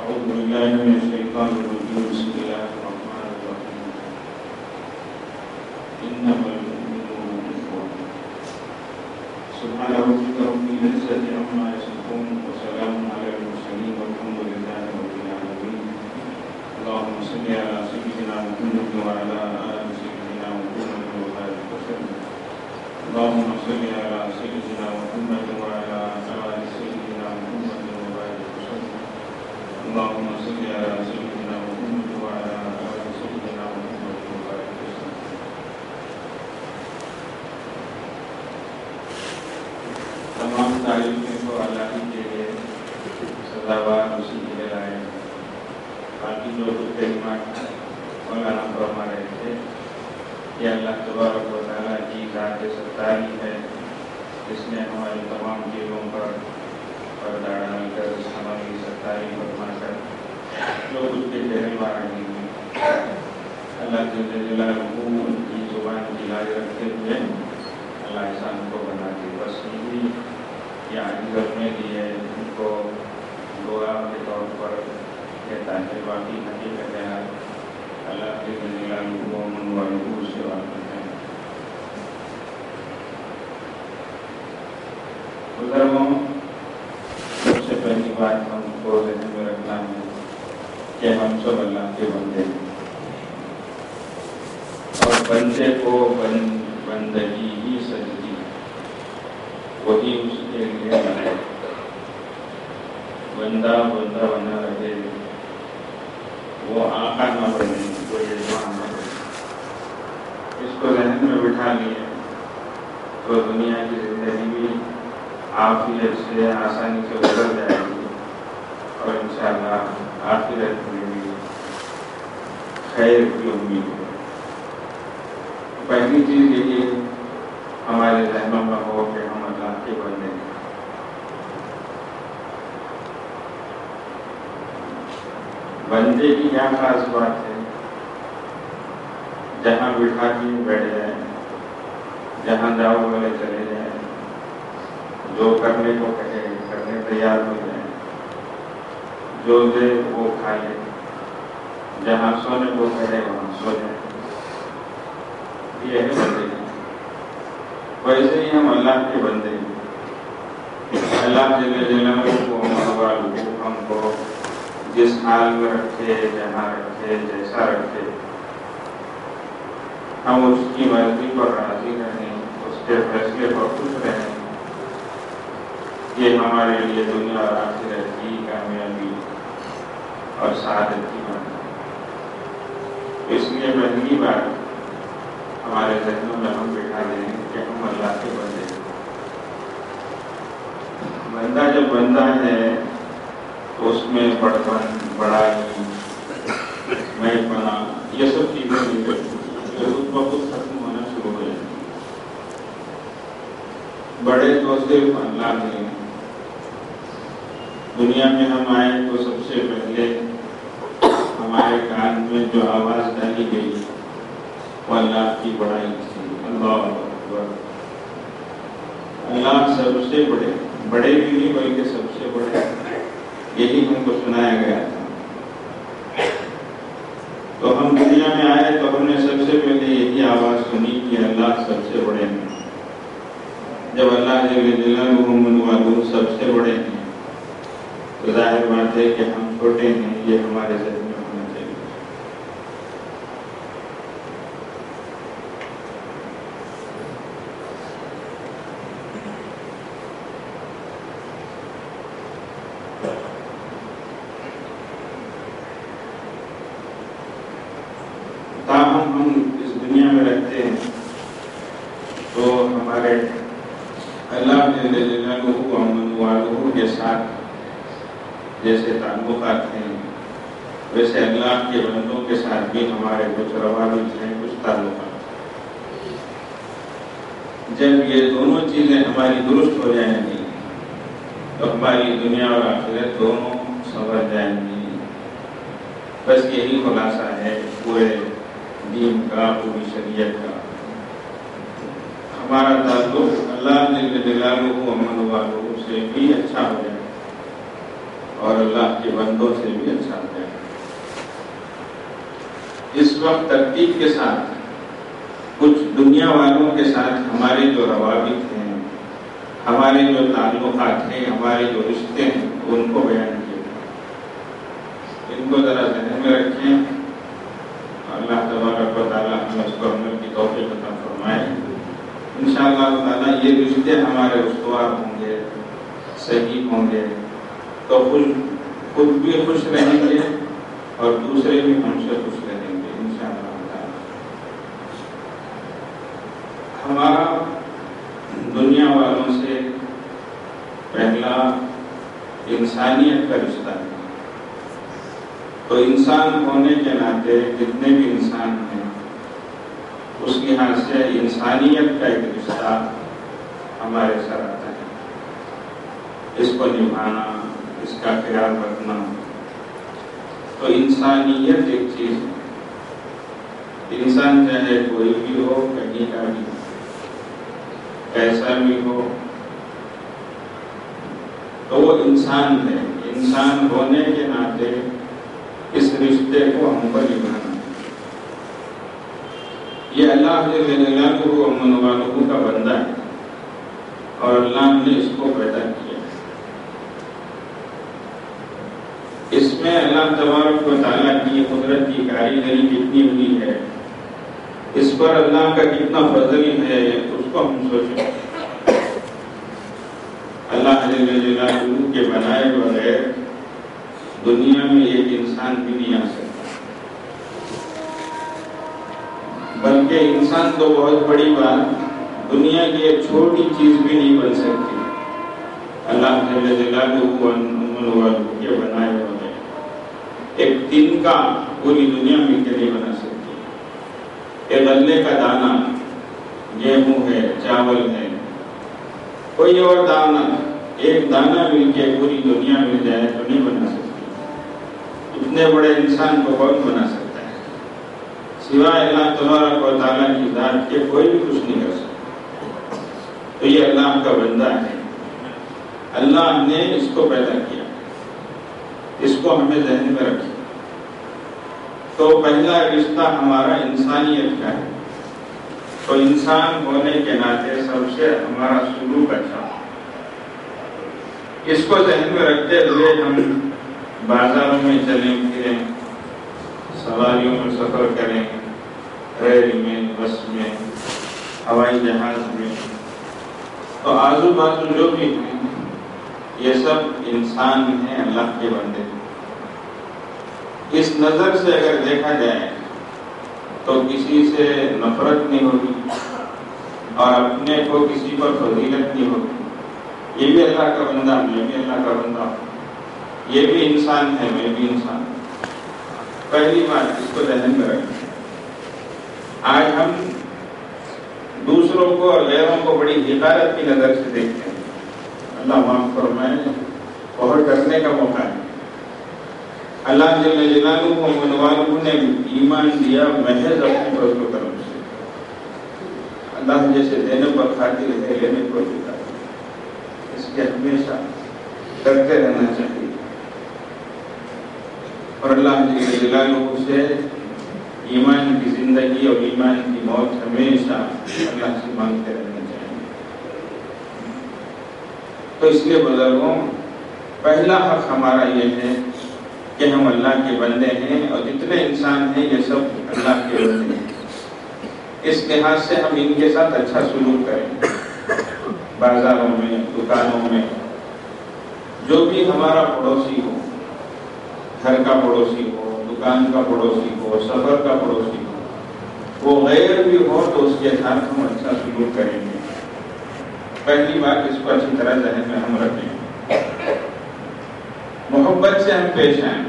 أعوذ بالله من الشيطان الرجيم. بسم الله الرحمن الرحيم. إنما المؤمنون إخوة. سبحان ربك رب العزة عما يصفون وسلام على المرسلين والحمد لله رب العالمين. اللهم صل على سيدنا محمد وعلى آل سيدنا محمد وبارك وسلم. اللهم صل على سيدنا محمد وعلى آل سيدنا محمد وبارك وسلم. اللهم صل على سيدنا محمد وعلى آل سيدنا محمد وبارك وسلم. تمام تعریفیں کو اللہ کے لیے سزاوار اسی کے لیے لائے. باقی جو کلمات مولانا فرما رہے تھے یہ اللہ تبارک و تعالیٰ کی ذات ستاری ہے جس نے ہماری تمام چیزوں پر پردہ ڈال کر ہماری ستاری فرما کر جو کچھ کے چہرے بارے ہیں اللہ جل جلالہ کی زبان کی لاج رکھتے ہوئے اللہ احسان کو بنا دی. بس یہ عزت میں لیے ان کو دعا کے طور پر کہتا ہے. باقی حقیقت ہے اللہ کے جلالہ من والہ سے واقف ہے. بزرگوں، سب سے پہلی بات ہم کو ذہن میں رکھنا ہے کہ ہم سب اللہ کے بندے ہیں اور بندے کو بندگی ہی سجدی وہی اس کے لیے ہے. بندہ بنا رہے، وہ آقا نہ بنے، وہ یجمان نہ بنے. اس کو ذہن میں بٹھا لیے تو دنیا کی زندگی بھی عافیت سے آسانی سے گزر جائے گی اور انشاءاللہ آخرت میں بھی خیر کی امید ہے. پہلی چیز یہی ہمارے ذہنوں میں ہو کہ ہم اللہ کے بندے ہیں. بندے کی کیا خاص بات ہے؟ جہاں بٹھا کے بیٹھ جائیں، جہاں جاؤ والے چلے جائیں، جو کرنے کو کہے کرنے تیار ہو جائیں، جو دے وہ کھا لے، جہاں سونے کو کہے وہاں سو جائیں. یہ ہے بندے کی. ویسے ہی ہم اللہ کے بندے ہیں. اللہ جل جلالہ ہم کو جس حال میں رکھے، جہاں رکھے، جیسا رکھے، ہم اس کی مرضی پر راضی رہیں، اس کے فیصلے پر خوش رہیں. یہ ہمارے لیے دنیا اور آخرت کی کامیابی اور سعادت کی بات ہے. اس لیے پہلی بات ہمارے ذہنوں میں ہم بٹھا دیں کہ ہم اللہ کے بندے ہیں. بندہ جب بندہ ہے تو اس میں بڑپن، بڑائی، میں پنا، یہ سب چیزیں نہیں کرتی، جو خود بخود ختم ہونا شروع ہو جاتی. بڑے تو صرف اللہ ہیں. دنیا میں ہم آئے تو سب سے پہلے ہمارے کان میں جو آواز ڈالی گئی وہ اللہ کی بڑائی تھی. اللہ اکبر. اللہ سب سے بڑے بھی نہیں بلکہ سب سے بڑے، یہی ہم کو سنایا گیا تھا. تو ہم دنیا میں آئے تو ہم نے سب سے پہلے یہی آواز سنی کہ اللہ سب سے بڑے ہیں. جب اللہ جل جلالہ من والہ سب سے بڑے ہیں تو ظاہر بات ہے کہ ہم چھوٹے ہیں. یہ ہمارے ذہن میں ہونا چاہیے. تاہم ہم اس دنیا میں رہتے ہیں تو ہمارے اللہ جل جلالہ من والہ کے ساتھ جیسے تعلقات ہیں ویسے اللہ کے بندوں کے ساتھ بھی ہمارے کچھ روابط ہیں، کچھ تعلقات. جب یہ دونوں چیزیں ہماری درست ہو جائیں گی تو ہماری دنیا اور آخرت دونوں سنور جائیں گی. بس یہی خلاصہ ہے پورے دین کا، پوری شریعت کا. ہمارا تعلق اللہ جل جلالہ من والہ سے بھی اچھا ہو جائے اور اللہ کے بندوں سے بھی اچھا ہے۔ اس وقت ترتیب کے ساتھ کچھ دنیا والوں کے ساتھ ہمارے جو روابط ہیں، ہمارے جو تعلقات ہیں، ہمارے جو رشتے ہیں، ان کو بیان کیا۔ ان کو ذرا ذہن میں رکھیں، اللہ تبارک و تعالیٰ ہمیں اس کو عمل کی توفیق عطا فرمائے۔ انشاءاللہ تعالیٰ یہ رشتے ہمارے استوار ہوں گے، صحیح ہوں گے، تو خود بھی خوش رہیں گے اور دوسرے بھی ہم سے خوش رہیں گے انشاءاللہ تعالیٰ۔ ہمارا دنیا والوں سے پہلا انسانیت کا رشتہ ہے، تو انسان ہونے کے ناطے جتنے بھی انسان ہیں اس لحاظ سے انسانیت کا ایک رشتہ ہمارے ساتھ آتا ہے، اس کو نبھانا، اس کا خیال رکھنا۔ تو انسانیت ایک چیز ہے، انسان چاہے کوئی بھی ہو، کہیں کا بھی، کیسا بھی ہو، تو وہ انسان ہے۔ انسان ہونے کے ناطے اس رشتے کو ہم کو نبھانا ہے۔ یہ اللہ جل جلالہ امن والوں کا بندہ ہے اور اللہ نے اس کو پیدا کیا۔ اس میں اللہ تبارک و تعالیٰ کی قدرت کی کاریگری کتنی ہوئی ہے، اس پر اللہ کا کتنا فضل ہے، اس کو ہم سوچیں۔ اللہ جل جلالہ کے بنائے بغیر دنیا میں ایک انسان بھی نہیں آ سکتا، بلکہ انسان تو بہت بڑی بات، دنیا کی ایک چھوٹی چیز بھی نہیں بن سکتی اللہ جل جلالہ کے بنائے بغیر۔ ایک دن کا پوری دنیا مل کے نہیں بنا سکتی۔ ایک غلے کا دانہ، گیہوں ہے، چاول ہے، کوئی اور دانہ، ایک دانہ مل کے پوری دنیا مل جائے تو نہیں بنا سکتی۔ اتنے بڑے انسان کو کون بنا سکتا ہے؟ سوائے اللہ تبارک و تعالیٰ کی ذات کے کوئی بھی کچھ نہیں کر سکتا۔ تو یہ اللہ کا بندہ ہے، اللہ نے اس کو پیدا کیا، اس کو ہمیں ذہن میں رکھیں۔ تو پہلا رشتہ ہمارا انسانیت کا ہے، تو انسان ہونے کے ناطے سب سے ہمارا سلوک اچھا ہو۔ اس کو ذہن میں رکھتے ہوئے ہم بازاروں میں چلیں پھریں، سواریوں میں سفر کریں، ریل میں، بس میں، ہوائی جہاز میں، تو آزو بازو جو بھی ہیں یہ سب انسان ہیں، اللہ کے بندے۔ اس نظر سے اگر دیکھا جائے تو کسی سے نفرت نہیں ہوگی اور اپنے کو کسی پر فضیلت نہیں ہوگی۔ یہ بھی اللہ کا بندہ، میں بھی اللہ کا بندہ ہوں، یہ بھی انسان ہے، میں بھی انسان ہوں۔ پہلی بات اس کو ذہن میں رکھیں۔ آج ہم دوسروں کو اور غیروں کو بڑی حقارت کی نظر سے دیکھتے ہیں، اللہ معاف فرمائے، بہت ڈرنے کا موقع ہے۔ اللہ جل جلالہ منوالہ نے ایمان دیا محض اپنے فضل و کرم سے۔ اللہ جیسے دینے پر خاطر ہے، لینے پر بھی خاطر ہے، اس کے ہمیشہ کرتے رہنا چاہیے۔ اور اللہ جل جلالہ سے ایمان کی زندگی اور ایمان کی موت ہمیشہ اللہ سے مانگتے رہنا چاہیے۔ تو اس لیے بزرگوں، پہلا حق ہمارا یہ ہے کہ ہم اللہ کے بندے ہیں، اور جتنے انسان ہیں یہ سب اللہ کے بندے ہیں۔ اس لحاظ سے ہم ان کے ساتھ اچھا سلوک کریں۔ بازاروں میں، دکانوں میں، جو بھی ہمارا پڑوسی ہو، گھر کا پڑوسی ہو، دکان کا پڑوسی ہو، سفر کا پڑوسی ہو، وہ غیر بھی ہو تو اس کے ساتھ ہم اچھا سلوک کریں گے۔ پہلی بات اس کو اچھی طرح ذہن میں ہم رکھیں، محبت سے ہم پیش آئیں،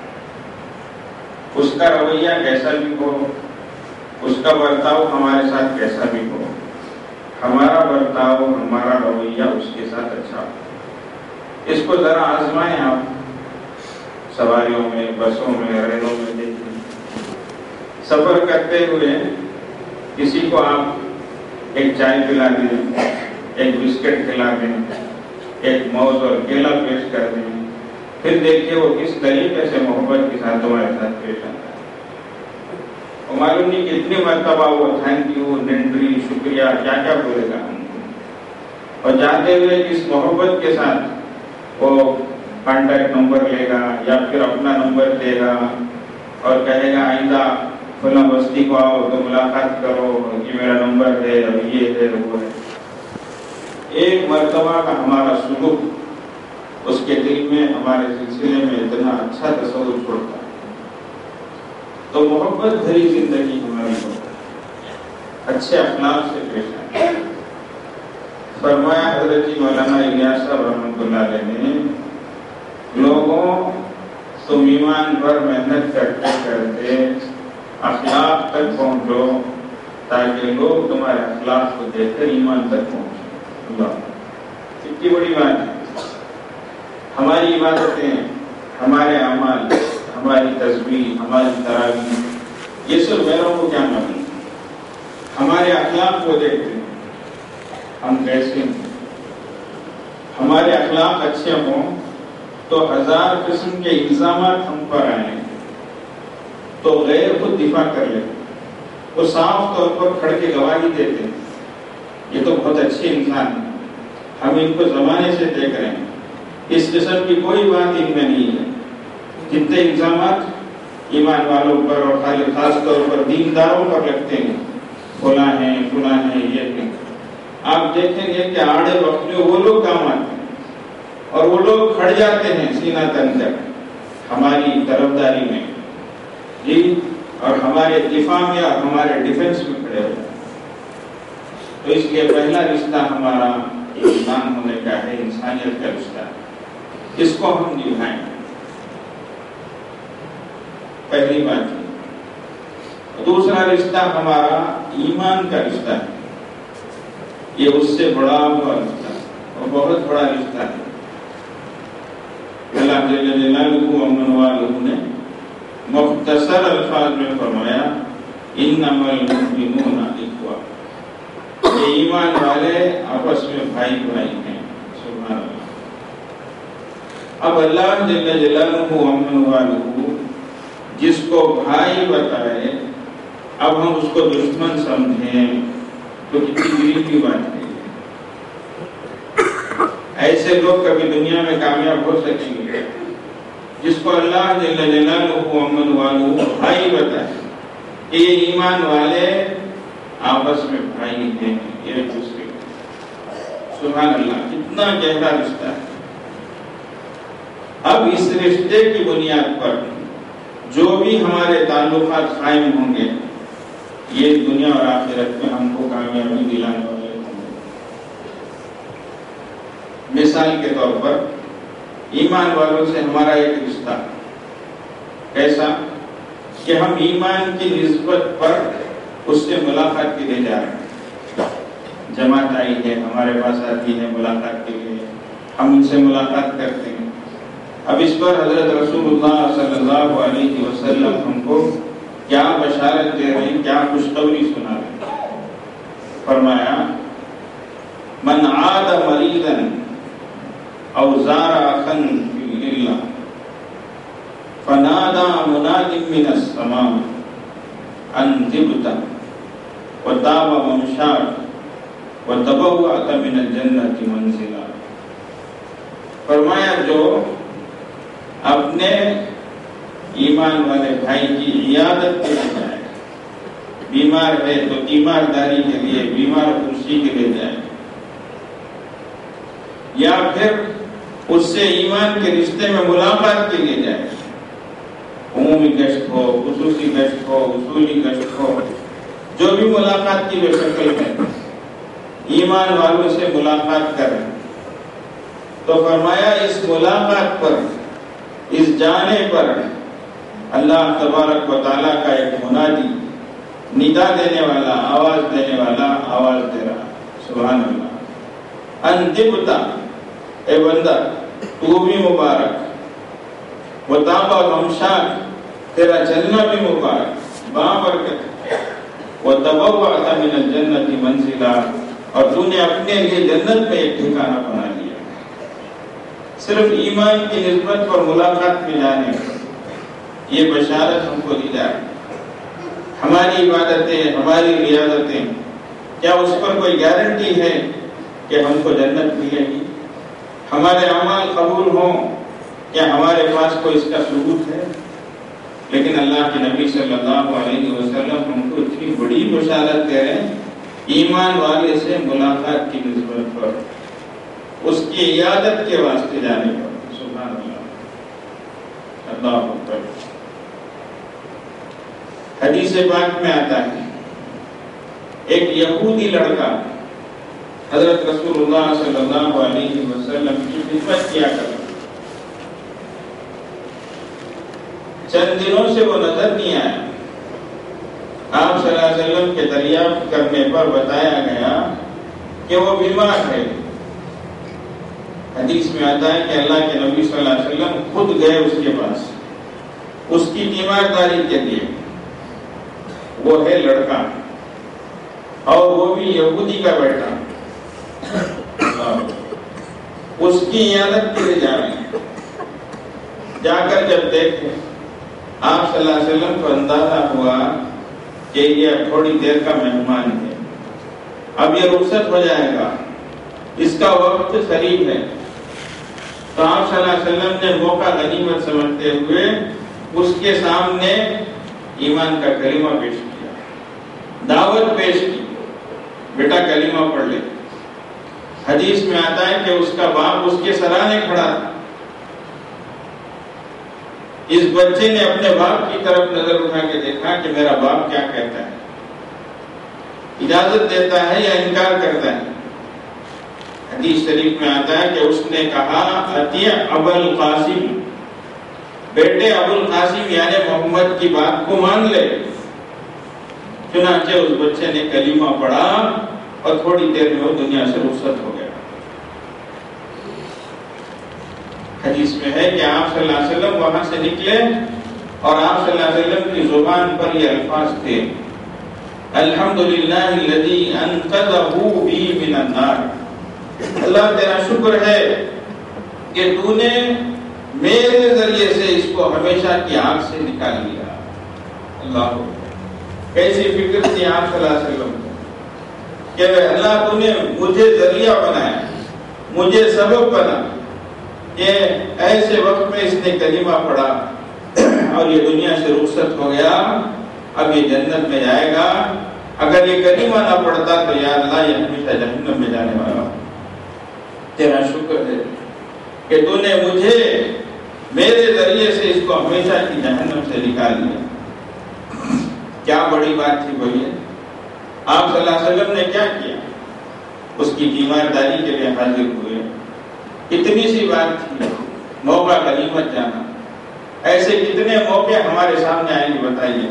اس کا رویہ کیسا بھی ہو، اس کا برتاؤ ہمارے ساتھ کیسا بھی ہو، ہمارا برتاؤ، ہمارا رویہ اس کے ساتھ اچھا ہو۔ اس کو ذرا آزمائیں، آپ سواریوں میں، بسوں میں، ریلوں میں دیکھیں، سفر کرتے ہوئے کسی کو آپ ایک چائے پلا دیں، ایک بسکٹ کھلا دیں، ایک موز اور کیلا پیش کر دیں، پھر دیکھیے وہ کس طریقے سے محبت کے ساتھ تمہارے ساتھ پیش آتا ہے. اور معلوم نہیں کتنی مرتبہ وہ تھینک یو، ننڈری، شکریہ کیا کیا بولے گا ہم کو. اور جاتے ہوئے کس محبت کے ساتھ وہ کانٹیکٹ نمبر لے گا یا پھر اپنا نمبر دے گا اور کہے گا آئندہ فلاں بستی کو آؤ تو ملاقات کرو، یہ میرا نمبر ہے، اب یہ ہے وہ ہے. ایک مرتبہ کا ہمارا سلوک اس کے دل میں ہمارے سلسلے میں اتنا اچھا تصور چھوڑتا ہے. تو محبت بھری زندگی ہماری ہو، اچھے اخلاق سے پیش آئے. فرمایا حضرت مولانا الیاس صاحب رحمۃ اللہ علیہ نے، لوگوں تم ایمان پر محنت کرتے کرتے اخلاق تک پہنچو تاکہ لوگ تمہارے اخلاق کو دیکھ کر ایمان تک پہنچے. اللہ کتنی بڑی بات ہے. ہماری عبادتیں، ہمارے اعمال، ہماری تسبیح، ہماری تراویح، یہ سب غیروں کو کیا معلوم. ہمارے اخلاق کو دیکھتے ہیں ہم کیسے ہیں. ہمارے اخلاق اچھے ہوں تو ہزار قسم کے الزامات ہم پر آئیں تو غیر خود دفاع کر لیں. وہ صاف طور پر کھڑ کے گواہی دیتے ہیں یہ تو بہت اچھے انسان ہیں، ہم ان کو زمانے سے دیکھ رہے ہیں، اس قسم کی کوئی بات ان میں نہیں ہے. جتنے الزامات ایمان والوں پر اور خاص طور پر دینداروں پر لگتے ہیں، فلاں ہیں فلاں ہیں یہ ہیں، آپ دیکھیں گے کہ آڑے وقت میں وہ لوگ کام آتے ہیں اور وہ لوگ کھڑ جاتے ہیں سینہ تن تک ہماری طرفداری میں جی، اور ہمارے دفاع میں اور ہمارے ڈیفنس میں کھڑے ہوتے ہیں. تو اس لیے پہلا رشتہ ہمارا انسان ہونے کا ہے، انسانیت کا رشتہ، اس کو ہم نبھائیں. پہلی بات ہے. دوسرا رشتہ ہمارا ایمان کا رشتہ ہے. یہ اس سے بڑا ہوا رشتہ ہے اور بہت بڑا رشتہ ہے. اللہ جل جلالہ امن والہ نے مختصر الفاظ میں فرمایا انما المؤمنون اخوہ، یہ ایمان والے آپس میں بھائی بھائی ہیں. سبحان اللہ. اب اللہ جل جلالہ امن والہ جس کو بھائی بتائے اب ہم اس کو دشمن سمجھیں تو کتنی گری کی بات ہے. ایسے لوگ کبھی دنیا میں کامیاب ہو سکیں گے جس کو اللہ جل جلالہ امن والہ بھائی بتائے کہ یہ ایمان والے آپس میں بھائی ہیں ایک دوسرے. سبحان اللہ، کتنا گہرا رشتہ ہے. اب اس رشتے کی بنیاد پر جو بھی ہمارے تعلقات قائم ہوں گے یہ دنیا اور آخرت میں ہم کو کامیابی دلانے والے ہوں گے. مثال کے طور پر ایمان والوں سے ہمارا ایک رشتہ ایسا کہ ہم ایمان کی نسبت پر اس سے ملاقات کے لیے جا رہے ہیں. جماعت آئی ہے ہمارے پاس آتی ہے ملاقات کے لیے، ہم ان سے ملاقات کرتے ہیں. اب اس پر حضرت رسول اللہ صلی اللہ علیہ وسلم ہم کو کیا بشارت دے رہے ہیں، کیا خوشخبری سنا رہے ہیں. فرمایا من عاد مریضا او زار اخا فی اللہ فنادى مناد من السماء ان طبت وطاب ممشاك وتبوأت من الجنة منزلا. فرمایا جو اپنے ایمان والے بھائی کی عیادت کے لیے جائے، بیمار ہے تو تیمارداری کے لیے، بیمار پرسی کے لیے جائے، یا پھر اس سے ایمان کے رشتے میں ملاقات کے لیے جائے، عمومی گشت ہو، خصوصی گشت ہو، اصولی گشت ہو، جو بھی ملاقات کی جو شکل ہے، ایمان والوں سے ملاقات کریں. تو فرمایا اس ملاقات پر، اس جانے پر اللہ تبارک و تعالیٰ کا ایک منادی، ندا دینے والا، آواز دینے والا آواز دے رہا. سبحان اللہ. ان طبت، اے بندہ تو بھی مبارک، وطاب ممشاک، تیرا چلنا بھی مبارک، بابرکت، وتبوأت من الجنة منزلا، اور تو نے اپنے لیے جنت میں ایک ٹھکانہ بنا لیا. صرف ایمان کی نسبت پر ملاقات میں جانے یہ بشارت ہم کو دی جا رہی ہے۔ ہماری عبادتیں، ہماری ریاضتیں، کیا اس پر کوئی گارنٹی ہے کہ ہم کو جنت ملے گی؟ ہمارے اعمال قبول ہوں، کیا ہمارے پاس کوئی اس کا ثبوت ہے؟ لیکن اللہ کے نبی صلی اللہ علیہ وسلم ہم کو اتنی بڑی بشارت دے رہے ہیں ایمان والے سے ملاقات کی نسبت پر، اس کی عیادت کے واسطے جانے پر۔ سبحان اللہ، اللہ اکبر۔ حدیث پاک میں آتا ہے ایک یہودی لڑکا حضرت رسول اللہ صلی اللہ علیہ وسلم کی خدمت کیا کرتا، چند دنوں سے وہ نظر نہیں آیا۔ آپ صلی اللہ علیہ وسلم کے دریافت کرنے پر بتایا گیا کہ وہ بیمار ہے۔ حدیث میں آتا ہے کہ اللہ کے نبی صلی اللہ علیہ وسلم خود گئے اس کے پاس، اس کی تیمارداری کے لیے۔ وہ ہے لڑکا اور وہ بھی یہودی کا بیٹا، اس کی عیادت کے لیے جا رہے ہیں۔ جا کر جب دیکھے آپ صلی اللہ علیہ وسلم کو اندازہ ہوا کہ یہ تھوڑی دیر کا مہمان ہے، اب یہ رخصت ہو جائے گا، اس کا وقت قریب ہے، تو آپ صلی اللہ علیہ وسلم نے موقع غنیمت سمجھتے ہوئے اس کے سامنے ایمان کا کلمہ پیش کیا، دعوت پیش کی، بیٹا کلمہ پڑھ لے۔ حدیث میں آتا ہے کہ اس کا باپ اس کے سرانے کھڑا تھا۔ اس بچے نے اپنے باپ کی طرف نظر اٹھا کے دیکھا کہ میرا باپ کیا کہتا ہے، اجازت دیتا ہے یا انکار کرتا ہے۔ حدیث شریف میں آتا ہے کہ اس نے کہا اطیع ابا القاسم، بیٹے ابو القاسم یعنی محمد کی بات کو مان لے۔ چنانچہ اس بچے نے کلمہ پڑھا اور تھوڑی دیر میں وہ دنیا سے رخصت ہو گیا۔ حدیث میں ہے کہ آپ صلی اللہ علیہ وسلم وہاں سے نکلے اور آپ صلی اللہ علیہ وسلم کی زبان پر یہ الفاظ تھے، الحمدللہ الذی انقذہ بی من النار، اللہ تیرا شکر ہے کہ تو نے میرے ذریعے سے اس کو ہمیشہ کی آگ سے نکال لیا۔ اللہ، کیسی فکر تھی آپ صلی اللہ علیہ وسلم کہ اللہ تو نے مجھے ذریعہ بنایا، مجھے سبب بنا کہ ایسے وقت میں اس نے کلمہ پڑھا اور یہ دنیا سے رخصت ہو گیا، اب یہ جنت میں جائے گا۔ اگر یہ کلمہ نہ پڑھتا تو یا اللہ یہ ہمیشہ جہنم میں جانے والا۔ تیرا شکر ہے کہ تو نے مجھے میرے ذریعے سے اس کو ہمیشہ کی جہنم سے نکال لیا۔ کیا بڑی بات تھی بھائی، آپ صلی اللہ علیہ وسلم نے کیا کیا؟ اس کی تیمارداری کے لیے حاضر ہوئے۔ اتنی سی بات تھی، موقع غنیمت جانا۔ ایسے کتنے موقع ہمارے سامنے آئیں گے بتائیے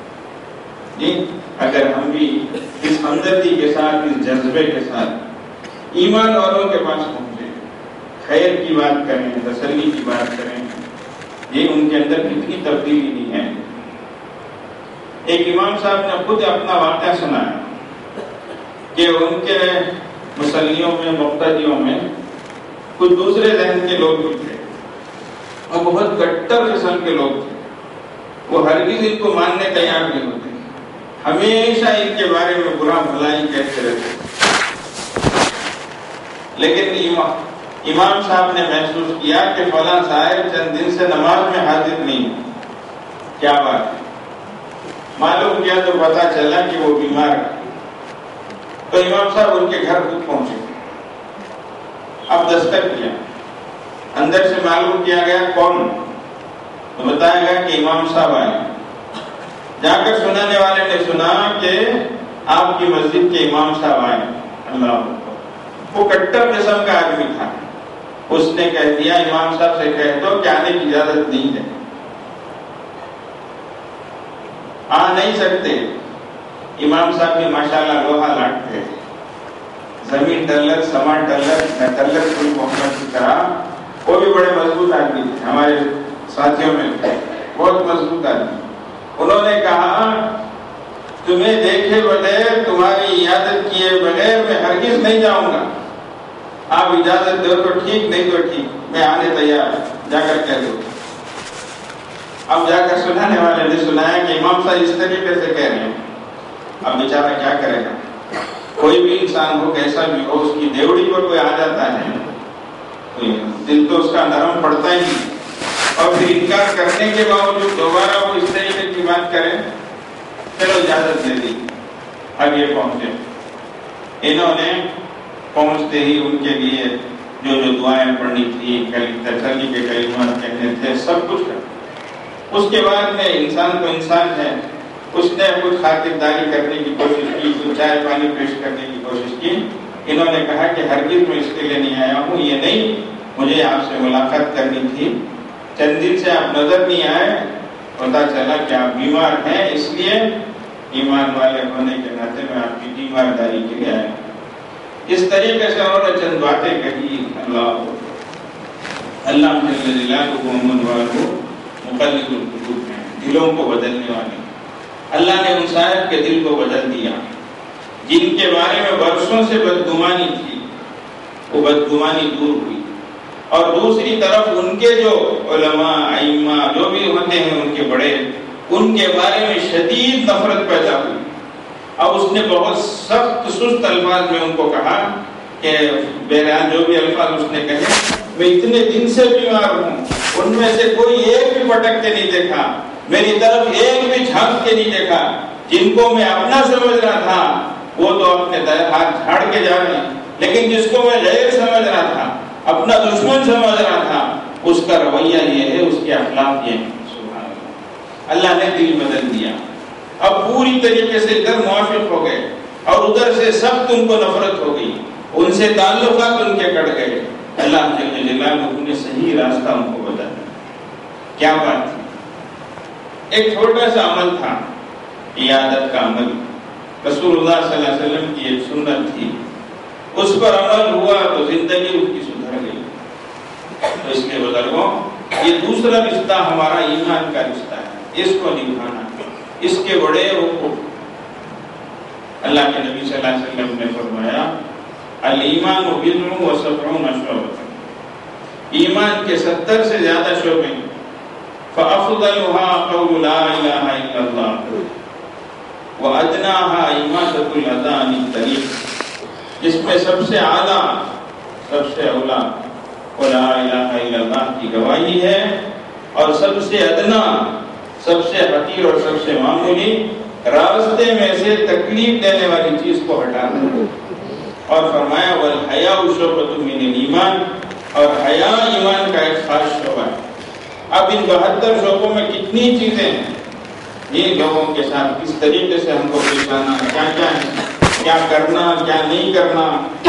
جی، اگر ہم بھی اس ہمدردی کے ساتھ، اس جذبے کے ساتھ ایمان والوں کے پاس پہنچے، خیر کی بات کریں، تسلی کی بات کریں، یہ ان کے اندر کتنی تبدیلی نہیں ہے۔ ایک امام صاحب نے خود اپنا واقعہ سنایا کہ ان کے مصلیوں میں، مقتدیوں میں کچھ دوسرے ذہن کے لوگ بھی تھے اور بہت کٹر قسم کے لوگ تھے، وہ ہرگز ان کو ماننے تیار نہیں ہوتے، ہمیشہ ان کے بارے میں برا بھلائی کہتے رہتے۔ لیکن امام صاحب نے محسوس کیا کہ فلاں صاحب چند دن سے نماز میں حاضر نہیں، کیا بات ہے؟ معلوم کیا تو پتا چلا کہ وہ بیمار ہے۔ تو امام صاحب ان کے گھر خود پہنچے، اب دستک کیا، اندر سے معلوم کیا گیا کون، تو بتایا گیا کہ امام صاحب آئے۔ جا کر سنانے والے نے سنا کہ آپ کی مسجد کے امام صاحب آئے۔ اللہ، وہ کٹر قسم کا آدمی تھا، اس نے کہہ دیا امام صاحب سے کہہ دو کہ آنے کی اجازت نہیں ہے، آ نہیں سکتے۔ امام صاحب بھی ماشاءاللہ لوہا لاٹتے، زمین ٹلر، سما ٹلر، ٹلر کوئی محمد کی طرح، وہ بھی بڑے مضبوط آدمی تھے، ہمارے ساتھیوں میں تھے، بہت مضبوط آدمی۔ انہوں نے کہا تمہیں دیکھے بغیر، تمہاری عیادت کیے بغیر میں ہرگز نہیں جاؤں گا۔ آپ اجازت دو تو ٹھیک، نہیں تو ٹھیک، میں آنے تیار، جا کر کہہ دو۔ اب جا کر سنانے والے نے سنایا کہ امام صاحب اس طریقے سے کہہ رہے ہیں۔ اب بیچارہ کیا کرے گا؟ کوئی بھی انسان ہو، کیسا بھی ہو، اس کی دیوڑی پر کوئی آ جاتا ہے، دل تو اس کا نرم پڑتا ہی، اور پھر انکار کرنے کے باوجود دوبارہ وہ اس طریقے کی بات کرے، چلو اجازت دے دی۔ اب یہ پہنچے، انہوں نے پہنچتے ہی ان کے لیے جو دعائیں پڑھنی تھی، تسلی کے کلمات کہنے تھے، سب کچھ کر۔ اس کے بعد میں انسان تو انسان ہے، اس نے کچھ خاطرداری کرنے کی کوشش کی، کچھ چائے پانی پیش کرنے کی کوشش کی۔ انہوں نے کہا کہ ہرگز میں اس کے لیے نہیں آیا ہوں، یہ نہیں، مجھے آپ سے ملاقات کرنی تھی، چند دن سے آپ نظر نہیں آئے، پتا چلا کہ آپ بیمار ہیں، اس لیے ایمان والے ہونے کے ناطے میں آپ کی بیمارداری کے لیے آیا ہوں۔ اس طریقے سے انہوں نے چند باتیں کہی۔ اللہ جل جلالہ مقلب القلوب ہیں، دلوں کو بدلنے والے۔ اللہ نے ان صاحب کے دل کو بدل دیا جن کے بارے میں برسوں سے بدگمانی تھی، وہ بدگمانی دور ہوئی، اور دوسری طرف ان کے جو علماء ائمہ جو بھی ہوتے ہیں ان کے بڑے، ان کے بارے میں شدید نفرت پیدا ہوئی۔ اب اس نے بہت سخت سست الفاظ میں ان کو کہا کہ بہرحال جو بھی الفاظ اس نے کہے، میں اتنے دن سے بیمار ہوں، ان میں سے کوئی ایک بھی پٹک کے نہیں دیکھا، میری طرف ایک بھی جھانک کے نہیں دیکھا، جن کو میں اپنا سمجھ رہا تھا وہ تو اپنے ہاتھ جھاڑ کے جا رہے ہیں، لیکن جس کو میں غیر سمجھ رہا تھا، اپنا دشمن سمجھ رہا تھا، اس کا رویہ یہ ہے، اس کے اخلاق یہ ہے۔ سبحان اللہ، اللہ نے دل بدل دیا۔ اب پوری طریقے سے ادھر موافق ہو گئے اور ادھر سے سخت ان کو نفرت ہو گئی، ان سے تعلقات ان کے کٹ گئے۔ اللہ جل جلالہ نے صحیح راستہ ان کو بتایا۔ کیا بات تھی؟ ایک چھوٹا سا عمل تھا، عیادت کا عمل، رسول اللہ صلی اللہ علیہ وسلم کی ایک سنت تھی، اس پر عمل ہوا تو زندگی اس کی سدھر گئی۔ تو اس کے بزرگوں، یہ دوسرا رشتہ ہمارا ایمان کا رشتہ ہے، اس کو نبھانا، اس کے بڑے حقوق۔ اللہ کے نبی صلی اللہ علیہ وسلم نے فرمایا الایمان بضع و سبعون شعبۃ، ایمان کے 70 سے زیادہ شعبے، فافضلها قول لا الہ الا اللہ وادناها اماطۃ الاذى عن الطریق، جس میں سب سے اعلیٰ، سب سے اولا لا الہ الا اللہ کی گواہی ہے، اور سب سے ادنا، سب سے حقیر اور سب سے معمولی راستے میں سے تکلیف دینے والی چیز کو ہٹانا۔ اور فرمایا والحیاء شعبۃ من الایمان، اور حیا ایمان کا ایک خاص شعبہ ہے۔ اب ان 72 شعبوں میں کتنی چیزیں ہیں، یہ لوگوں کے ساتھ کس طریقے سے ہم کو پیش آنا، کیا کیا ہے، کیا کرنا کیا نہیں کرنا،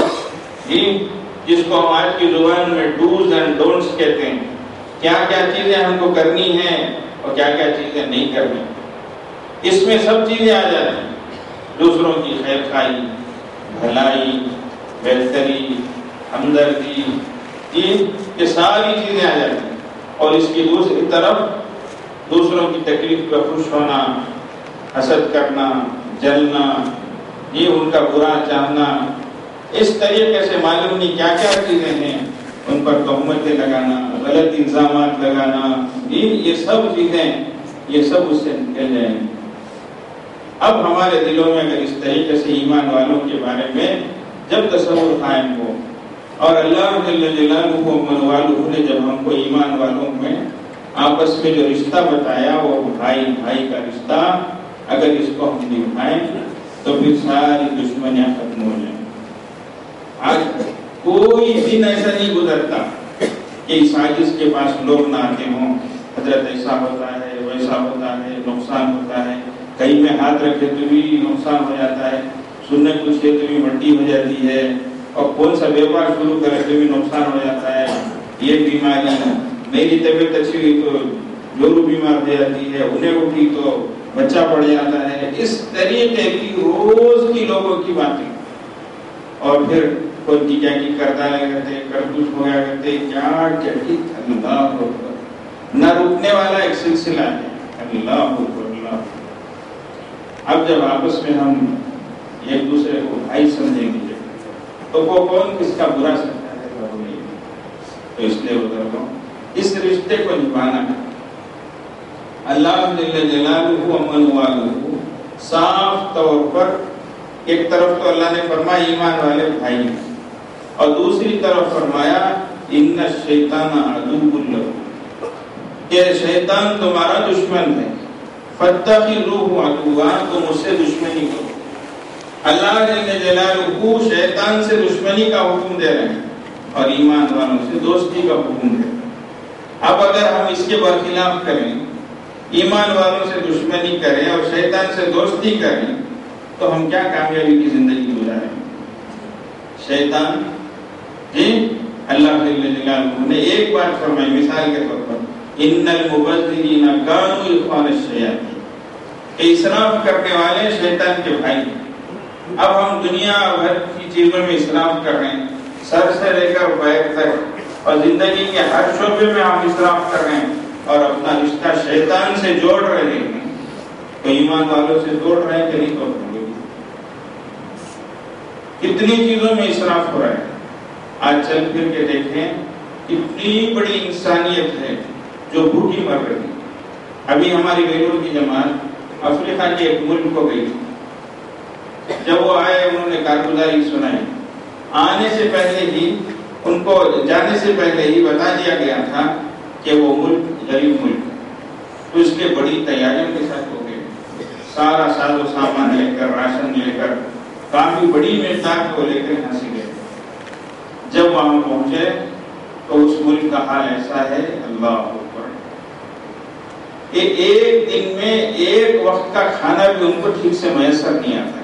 جس کو ہم آج کی زبان میں ڈوز اینڈ ڈونٹس کہتے ہیں، کیا کیا چیزیں ہم کو کرنی ہیں اور کیا کیا چیزیں نہیں کرنی۔ اس میں سب چیزیں آ جاتی ہیں، دوسروں کی خیر خواہی، بھلائی، بہتری، ہمدردی، یہ ساری چیزیں آ جاتی ہیں، اور اس کی دوسری طرف دوسروں کی تکلیف پہ خوش ہونا، حسد کرنا، جلنا، یہ ان کا برا چاہنا، اس طریقے سے معلوم نہیں کیا کیا چیزیں ہیں، ان پر تہمتیں لگانا، غلط الزامات لگانا، یہ سب چیزیں، یہ سب اس سے نکل جائیں گی۔ اب ہمارے دلوں میں اگر اس طریقے سے ایمان والوں کے بارے میں جب تصور قائم ہو، اور اللہ جل جلالہ نے جب ہم کو ایمان والوں میں آپس میں جو رشتہ بتایا، وہ بھائی بھائی کا رشتہ، اگر اس کو ہم نبھائیں تو پھر ساری دشمنیاں ختم ہو جائیں۔ آج کوئی دن ایسا نہیں گزرتا کہ اس عاجز کے پاس لوگ نہ آتے ہوں، حضرت ایسا ہوتا ہے، ویسا ہوتا ہے، نقصان ہوتا ہے، کہیں میں ہاتھ رکھے تو بھی نقصان ہو جاتا ہے، سننے کچھ تو بھی مٹی ہو جاتی ہے، اور کون سا بیوپار شروع کرے تو بھی نقصان ہو جاتا ہے، یہ بیماری، میری طبیعت اچھی ہوئی تو جورو بیمار ہو جاتی ہے، انہیں اٹھی تو بچہ پڑ جاتا ہے، اس طریقے کی روز کی لوگوں کی باتیں، اور پھر کون کی کیا کی کردہ لگے کرتے، کرتوت ہو گیا کرتے، کیا کیا کی، اللہ اکبر، نہ رکنے والا ایک سلسلہ ہے، اللہ اکبر اللہ۔ اب جب آپس میں ہم ایک دوسرے کو بھائی سمجھیں گے تو وہ کون کس کا برا سکتا ہے؟ تو اس لیے بزرگوں اس رشتے کو نبھانا ہے۔ اللہ جل جلالہ امن والہ صاف طور پر ایک طرف تو اللہ نے فرمایا ایمان والے بھائی ہیں، اور دوسری طرف فرمایا ان الشیطان عدو لکم، کہ شیطان تمہارا دشمن ہے، فاتخذوہ عدوا، تم اس سے دشمنی کرو۔ اللہ جل جلالہ شیطان سے دشمنی کا حکم دے رہے ہیں اور ایمان والوں سے دوستی کا حکم دے رہے ہیں۔ اب اگر ہم اس کے برخلاف کریں، ایمان والوں سے دشمنی کریں اور شیطان سے دوستی کریں، تو ہم کیا کامیابی کی زندگی گزاریں؟ شیطان جی اللہ جل جلالہ نے ایک بات فرمائی مثال کے طور پر، ان المبذرین کانوا اخوان الشیاطین، کہ اسراف کرنے والے شیطان کے بھائی ہیں۔ اب ہم دنیا بھر کی چیزوں میں اسراف کر رہے ہیں، سر سے لے کر پیر تک، اور زندگی کے ہر شعبے میں ہم اسراف کر رہے ہیں اور اپنا رشتہ شیطان سے جوڑ رہے ہیں، تو ایمان والوں سے جوڑ رہے ہیں کہ نہیں توڑ رہے؟ کتنی چیزوں میں اسراف ہو رہا ہے۔ آج چل پھر کے دیکھیں، اتنی بڑی انسانیت ہے جو بھوکی مر رہی ہے۔ ابھی ہماری بیرون کی جماعت افریقہ کے ایک ملک کو گئی، جب وہ آئے انہوں نے کارگزاری سنائی، آنے سے پہلے ہی ان کو جانے سے پہلے ہی بتا دیا گیا تھا کہ وہ ملک غریب ملک ہے، تو اس کے بڑی تیاریوں کے ساتھ ہو گئے، سارا ساز و سامان لے کر، راشن لے کر، کافی بڑی مقدار کو لے کر یہاں سے گئے۔ جب وہاں پہنچے تو اس ملک کا حال ایسا ہے، اللہ اکبر، کہ ایک دن میں ایک وقت کا کھانا بھی ان کو ٹھیک سے میسر نہیں آتا،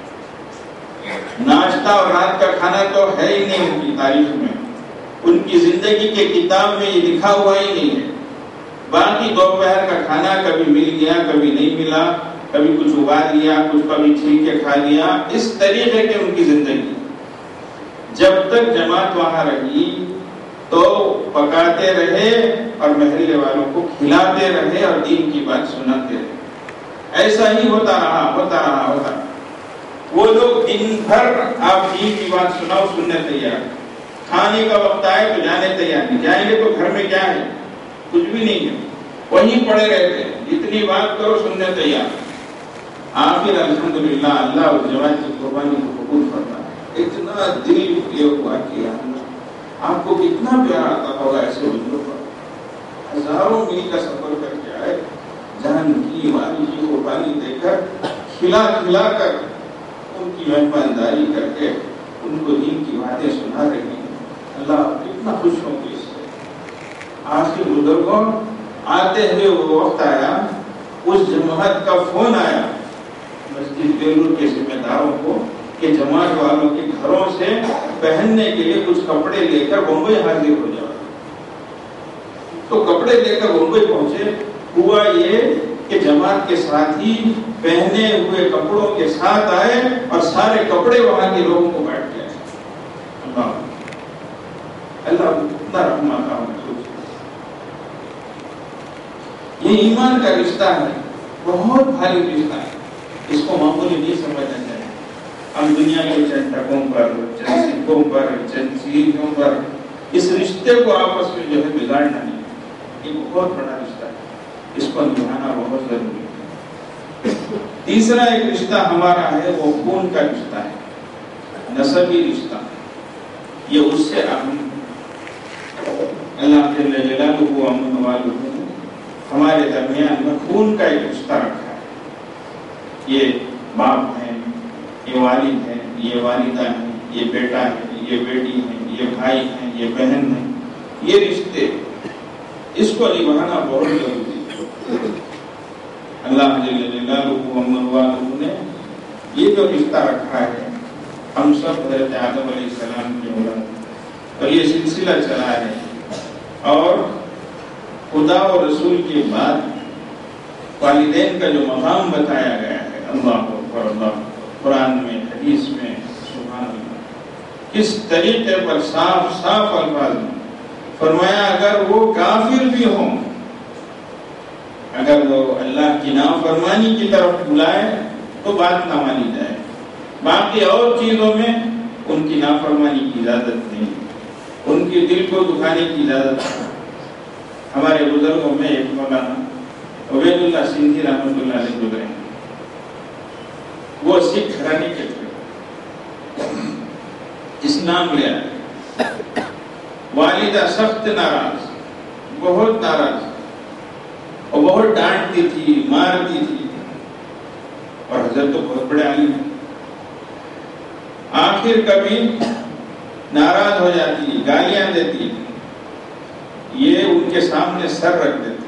ناشتہ اور رات کا کھانا تو ہے ہی نہیں ان کی تاریخ میں، ان کی زندگی کے کتاب میں یہ لکھا ہوا ہی نہیں ہے۔ باقی دوپہر کا کھانا کبھی مل گیا کبھی نہیں ملا، کبھی کچھ اگا لیا، کچھ کبھی چھین کے کھا لیا، اس طریقے کی ان کی زندگی۔ جب تک جماعت وہاں رہی تو پکاتے رہے اور محلے والوں کو کھلاتے رہے اور دین کی بات سناتے رہے۔ ایسا ہی ہوتا رہا۔ وہ لوگ دن بھر آپ دین کی بات سناؤ سننے تیار، کھانے کا وقت آئے تو جانے تیار نہیں، جائیں گے تو گھر میں کیا ہے؟ کچھ بھی نہیں ہے، وہیں پڑے رہتے ہیں، جتنی بات کرو سننے تیار۔ آخر الحمدللہ اللہ اس جماعت کی قربانی کو قبول فرمائے۔ اتنا دل یہ ہوا کہ آپ کو کتنا پیار آتا ہوگا ایسے بندوں پر، ہزاروں میل کا سفر کر کے آئے، جان کی مالی کی قربانی دے کر، کھلا کر ان کی مہمانداری کر کے ان کو دین کی باتیں سنا رہے ہیں۔ اللہ کتنا خوش ہوں گے اس سے۔ آخر بزرگوں آتے ہوئے وہ وقت آیا، اس جماعت کا فون آیا مسجد بیلور کے ذمہ داروں کو کہ جماعت والوں کے گھروں سے پہننے کے لیے کچھ کپڑے لے کر بمبئی حاضر ہو جاؤ۔ تو کپڑے لے کر بمبئی پہنچے، ہوا یہ کہ جماعت کے ساتھی پہنے ہوئے کپڑوں کے ساتھ آئے اور سارے کپڑے وہاں کے لوگوں کو بانٹ گئے۔ اللہ کتنا رحمت کا محسوس۔ یہ ایمان کا رشتہ ہے، بہت بھاری رشتہ ہے، اس کو معمولی نہیں سمجھنا چاہیے۔ ہم دنیا کے چند ٹکوں پر، چند سکوں پر، چند چیزوں پر اس رشتے کو آپس میں جو ہے بگاڑنا نہیں، یہ بہت بڑا رشتہ ہے، اس کو نبھانا بہت ضروری ہے۔ تیسرا ایک رشتہ ہمارا ہے وہ خون کا رشتہ ہے، نسبی رشتہ، یہ اس سے اہم۔ اللہ جل جلالہ امن والہ ہمارے درمیان میں خون کا ایک رشتہ رکھا ہے۔ یہ باپ ہیں، یہ والد ہیں، یہ والدہ ہیں، یہ بیٹا ہے، یہ بیٹی ہے، یہ بھائی ہیں، یہ بہن ہیں، یہ رشتے، اس کو نبھانا بہت ضروری ہے۔ اللہ جل جلالہ امن والہ نے یہ جو رشتہ رکھا ہے، ہم سب حضرت آدم علیہ السلام کی اولاد، اور یہ سلسلہ چلا ہے، اور خدا اور رسول کے بعد والدین کا جو مقام بتایا گیا ہے، اللہ اکبر، اللہ قرآن میں، حدیث میں، سبحان اللہ، کس طریقے پر صاف صاف الفاظ میں فرمایا، اگر وہ کافر بھی ہوں، اگر وہ اللہ کی نافرمانی کی طرف بلائے تو بات نہ مانی جائے، باقی اور چیزوں میں ان کی نافرمانی کی اجازت نہیں۔ ان کے دل کو دکھانے کی اجازت ہے۔ ہمارے بزرگوں میں ایک مولانا عبید اللہ سندھی رحمۃ اللہ علیہ گزرے ہیں، وہ سکھ گھرانے کے تھے، اسلام لے آئے، والدہ سخت ناراض، بہت ناراض اور بہت ڈانٹتی تھی، مارتی تھی، اور حضرت تو بہت بڑے عالم ہیں۔ آخر کبھی ناراض ہو جاتی، گالیاں دیتی، یہ ان کے سامنے سر رکھ دیتے،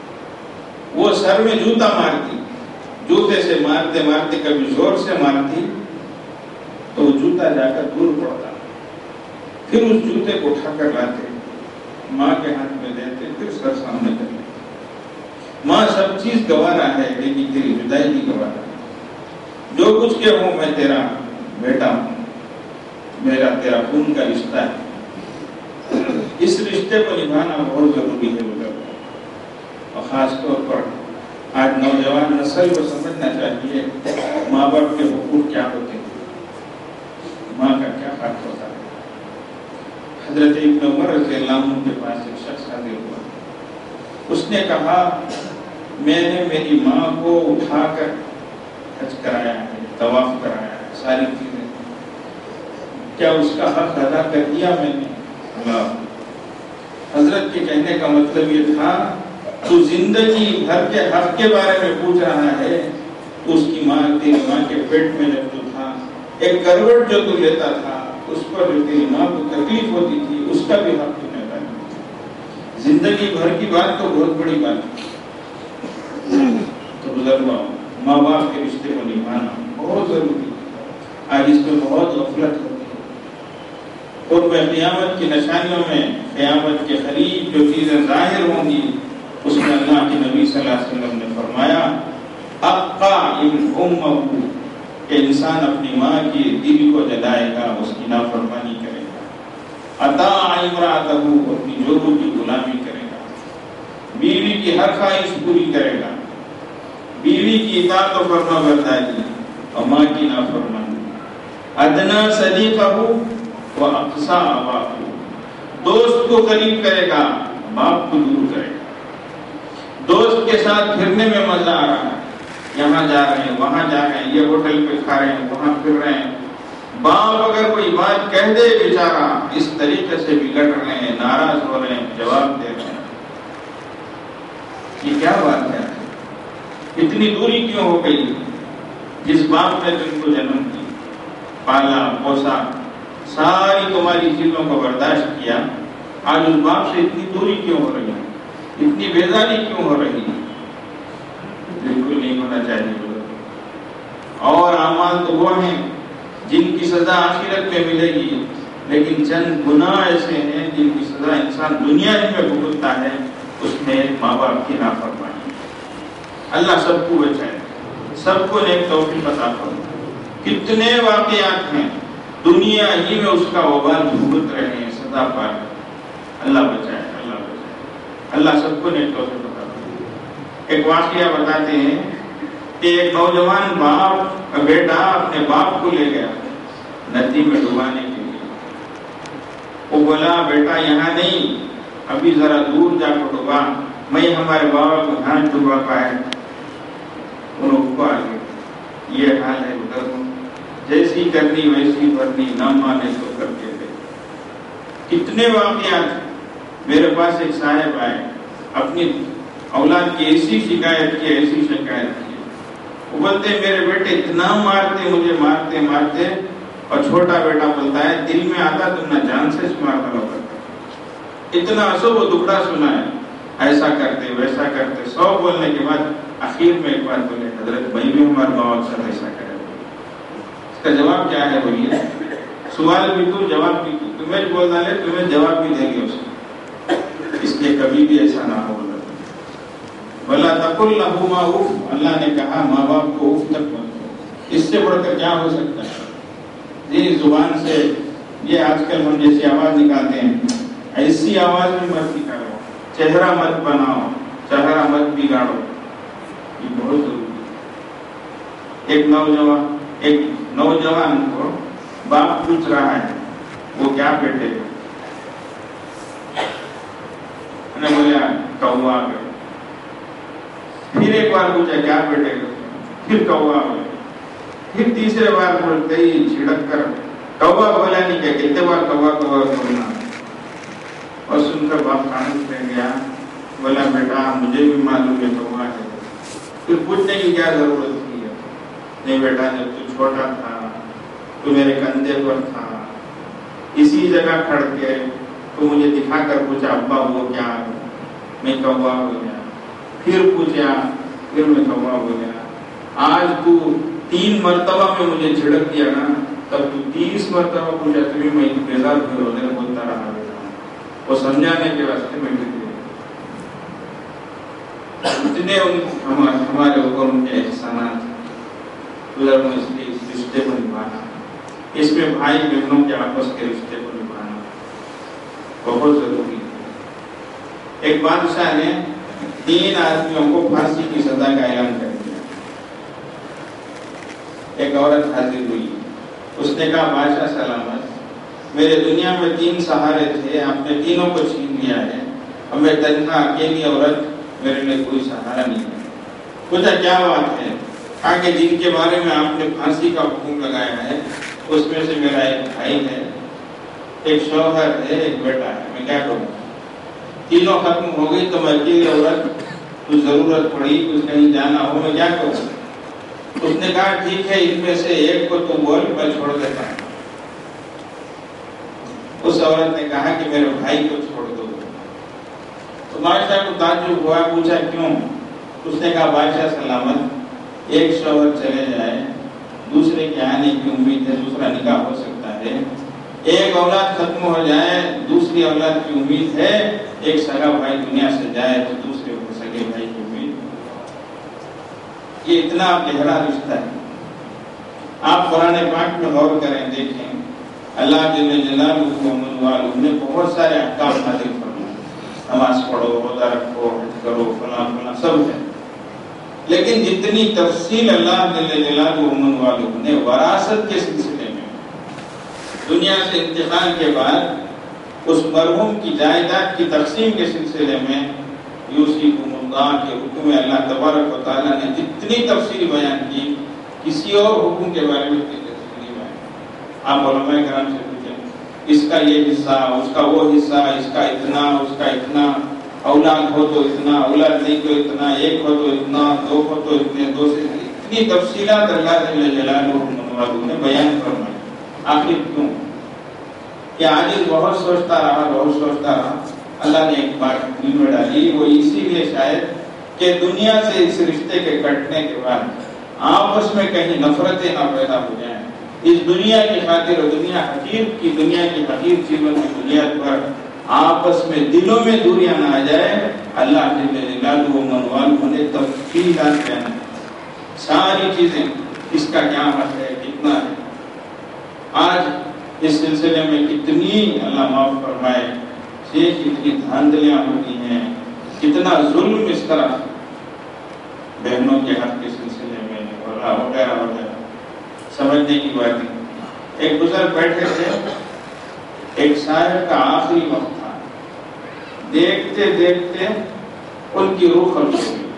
وہ سر میں جوتا مارتی، جوتے سے مارتے مارتے کبھی زور سے مارتی تو وہ جوتا جا کر دور پڑتا، پھر اس جوتے کو اٹھا کر لاتے، ماں کے ہاتھ میں دیتے، پھر سر سامنے کر لیتے، ماں سب چیز گوارا ہے لیکن تیری جدائی بھی گوارا ہے، جو کچھ کہ ہوں میں تیرا بیٹا ہوں، میرا تیرا خون کا رشتہ ہے، اس رشتے کو نبھانا بہت ضروری ہے بزرگوں، اور خاص طور پر آج نوجوان نسل کو سمجھنا چاہیے ماں باپ کے حقوق کیا ہوتے ہیں، ماں کا کیا حق ہوتا ہے۔ حضرت ابن عمر رضی اللہ عنہ کے پاس ایک شخص حاضر ہوا، اس نے کہا میں نے میری ماں کو اٹھا کر حج کرایا ہے، طواف کرایا ہے، ساری چیزیں، کیا اس کا حق ادا کر دیا میں نے؟ اللہ حضرت کے کہنے کا مطلب یہ تھا تو زندگی بھر کے حق کے بارے میں پوچھ رہا ہے، تو اس کی ماں، تیری ماں کے پیٹ میں جب تو تھا، ایک کروٹ جو تو لیتا تھا اس پر جو تیری ماں کو تکلیف ہوتی تھی اس کا بھی حق تو نہیں تھا، زندگی بھر کی بات تو بہت بڑی بات ہے۔ تو بزرگوں، ماں باپ کے رشتے کو نبھانا بہت ضروری ہے، آج اس میں بہت غفلت ہوتی ہے، اور میں قیامت کی نشانیوں میں قیامت کے قریب جو چیزیں ظاہر ہوں گی اس میں اللہ کے نبی صلی اللہ علیہ وسلم نے فرمایا اقا ابن امہ، کہ انسان اپنی ماں کے دل کو جلائے گا، اس کی نافرمانی کرے گا، اطاع امرأتہ، اپنی جوروں کی غلامی کرے گا، بیوی کی ہر خواہش پوری کرے گا، بیوی کی اطاعت و فرما برداری اور ماں کی نافرمانی، ادنا صدیقہ و اقصی اباہ، دوست کو قریب کرے گا، باپ کو دور کرے گا، دوست کے ساتھ پھرنے میں مزہ آ رہا ہے، یہاں جا رہے ہیں، وہاں جا رہے ہیں، یہ ہوٹل پہ کھا رہے ہیں، وہاں پھر رہے ہیں، باپ اگر کوئی بات کہہ دے بیچارہ اس طریقے سے بگڑ رہے ہیں، ناراض ہو رہے ہیں، جواب دے رہے ہیں، یہ کیا بات ہے؟ اتنی دوری کیوں ہو گئی؟ جس باپ نے تم کو جنم دی، پالا پوسا، ساری تمہاری چیزوں کو برداشت کیا، آج اس باپ سے اتنی دوری کیوں ہو رہی ہے، اتنی بیزاری کیوں ہو رہی ہے؟ بالکل نہیں ہونا چاہیے۔ اور اعمال تو وہ ہیں جن کی سزا آخرت میں ملے گی، لیکن چند گناہ ایسے ہیں جن کی سزا انسان دنیا ہی میں بھگتتا ہے، اس میں ماں باپ کی نافرمانی۔ اللہ سب کو بچائے، سب کو نیک توفیق عطا فرمائے۔ کتنے واقعات ہیں دنیا ہی میں اس کا وبال بھگت رہے ہیں، سزا پا رہے ہیں، اللہ بچائے، اللہ بچائے، اللہ سب کو نیک توفیق عطا فرمائے۔ ایک واقعہ بتاتے ہیں کہ ایک نوجوان باپ، بیٹا اپنے باپ کو لے گیا ندی میں ڈبانے کے لیے، وہ بولا بیٹا یہاں نہیں، ابھی ذرا دور جا کر ڈبا، میں ہمارے بابا کو ہاتھ ڈبا پائے، انہوں کو آگے۔ یہ حال ہے بزرگوں، جیسی کرنی ویسی بھرنی، نہ مانے تو کر کے دے۔ کتنے واقعات، میرے پاس ایک صاحب آئے، اپنی اولاد کی ایسی شکایت کی، ایسی شکایت کی، وہ بولتے میرے بیٹے اتنا مارتے مجھے، مارتے مارتے، اور چھوٹا بیٹا بولتا ہے دل میں آتا تم نہ جان سے مارنا ہوتا، اتنا سو وہ دکھڑا سنا ہے، ایسا کرتے ویسا کرتے، 100 بولنے کے بعد آخر میں ایک بار بولے حضرت بھائی بھی ہمارے باپ سے ایسا کرے۔ اس کا جواب کیا ہے بولیے؟ سوال بھی تو جواب بھی تو، تمہیں بول ڈالے تمہیں جواب بھی دیں گے اس کو، اس لیے کبھی بھی ایسا نہ ہو۔ وَلَا تَقُلْ لَهُمَا اُفٍّ، اللہ نے کہا ماں باپ کو اف تک مت کہو، اس سے بڑھ کر کیا ہو سکتا ہے؟ جی زبان سے یہ آج کل ہم جیسی آواز نکالتے ہیں، ایسی آواز بھی مت نکالو، چہرہ مت بناؤ، چہرہ مت بگاڑو، یہ بہت ضروری ہے۔ ایک نوجوان کو باپ پوچھ رہا ہے وہ کیا بیٹے، میں نے بولا کوا گئے. پھر ایک بار پوچھا کیا بیٹے گا, پھر کوا گئے. پھر تیسرے بار بولتے ہی چھڑک کر کوا بولا نہیں کیا, کتنے بار کوا کوا بولنا. اور سن کر باپ کھانے لے گیا, بولا بیٹا مجھے بھی معلوم ہے کوا ہے. پھر پوچھنے کی کیا ضرورت تھی ہے, نہیں بیٹا جب تو چھوٹا تھا تو میرے کندھے پر تھا, اسی جگہ کھڑ کے تو مجھے دکھا کر پوچھا ابا وہ کیا ہے, میں کوا ہو گیا. پھر پوچھا, پھر میں کوا ہو گیا. آج تو 3 مرتبہ میں مجھے جھڑک دیا نا, تب تو 30 مرتبہ پوچھا, تمہیں میں انتظار بھی رونے بولتا رہا. وہ سمجھانے کے واسطے میں بھی اتنے ہمارے اوپر ان کے احسانات اس لیے اس رشتے کو نبھانا, اس میں بھائی بہنوں کے آپس کے رشتے کو نبھانا بہت ضروری ہے. ایک بادشاہ نے 3 آدمیوں کو پھانسی کی سزا کا اعلان کر دیا. ایک عورت حاضر ہوئی, اس نے کہا بادشاہ سلامت, میرے دنیا میں 3 سہارے تھے, آپ نے تینوں کو چھین لیا ہے. اب میں تنہا اکیلی عورت, میرے لیے کوئی سہارا نہیں ہے. پوچھا کیا بات ہے, کہا کہ جن کے بارے میں آپ نے پھانسی کا حکم لگایا ہے اس میں سے میرا ایک بھائی ہے, ایک شوہر ہے, ایک بیٹا ہے. میں کیا کروں, تینوں ختم ہو گئی تو میں اکیلی عورت, کچھ ضرورت پڑی, کچھ کہیں جانا ہو, میں کیا کروں. اس نے کہا ٹھیک ہے, ان میں سے ایک کو تو بول, میں چھوڑ دیتا ہوں. اس عورت نے کہا کہ میرے بھائی کو چھوڑ دو. تو بادشاہ کو تعجب ہوا, پوچھا کیوں. اس نے کہا بادشاہ سلامت, ایک شوہر چلے جائے, دوسرے کے آنے کی امید ہے, دوسرا نکاح ہو سکتا ہے. ایک اولاد ختم ہو جائے, دوسری اولاد کی امید ہے. ایک سگا بھائی دنیا سے جائے تو دوسرے سگے بھائی کی امید. یہ اتنا گہرا رشتہ ہے. آپ قرآن پاک میں غور کریں, دیکھیں اللہ جل جلالہ نے بہت سارے احکام نازل فرمائے. نماز پڑھو, روزہ رکھو, حج کرو, فلاں فلاں سب ہے. لیکن جتنی تفصیل اللہ جل جلالہ نے وراثت کے سلسلے میں, دنیا سے انتقال کے بعد اس مرحوم کی جائیداد کی تقسیم کے سلسلے میں یوصیکم اللہ کے حکم میں اللہ تبارک و تعالیٰ نے جتنی تفصیل بیان کی, کسی اور حکم کے بارے میں اتنی تفصیل نہیں بیان. آپ علماء کرام سے پوچھیں, اس کا یہ حصہ, اس کا وہ حصہ, اس کا اتنا, اس کا اتنا, اولاد ہو تو اتنا, اولاد نہیں تو اتنا, ایک ہو تو اتنا, 2 ہو تو اتنے, 2 سے اتنی تفصیلات اللہ جل جلالہ نے بیان فرمائی. آخر کیوں؟ کہ عاجز بہت سوچتا رہا, اللہ نے ایک بات دل میں ڈالی, وہ اسی لیے شاید کہ دنیا سے اس رشتے کے کٹنے کے بعد آپس میں کہیں نفرتیں نہ پیدا ہو جائیں. اس دنیا کی خاطر, دنیا کی حقیر چیزوں کی بنیاد پر آپس میں دلوں میں دوریاں نہ آ جائے. اللہ جل جلالہ نے تفصیلات بیان, ساری چیزیں, اس کا کیا حق ہے, کتنا ہے. آج اس سلسلے میں کتنی, اللہ معاف فرمائے, کتنی دھاندلیاں ہوتی ہیں, کتنا ظلم اس طرح بہنوں کے حق کے سلسلے میں وغیرہ وغیرہ. سمجھنے کی بات ہے. ایک بزرگ بیٹھے تھے, ایک صاحب کا آخری وقت تھا, دیکھتے دیکھتے ان کی روح خبر ہوئی.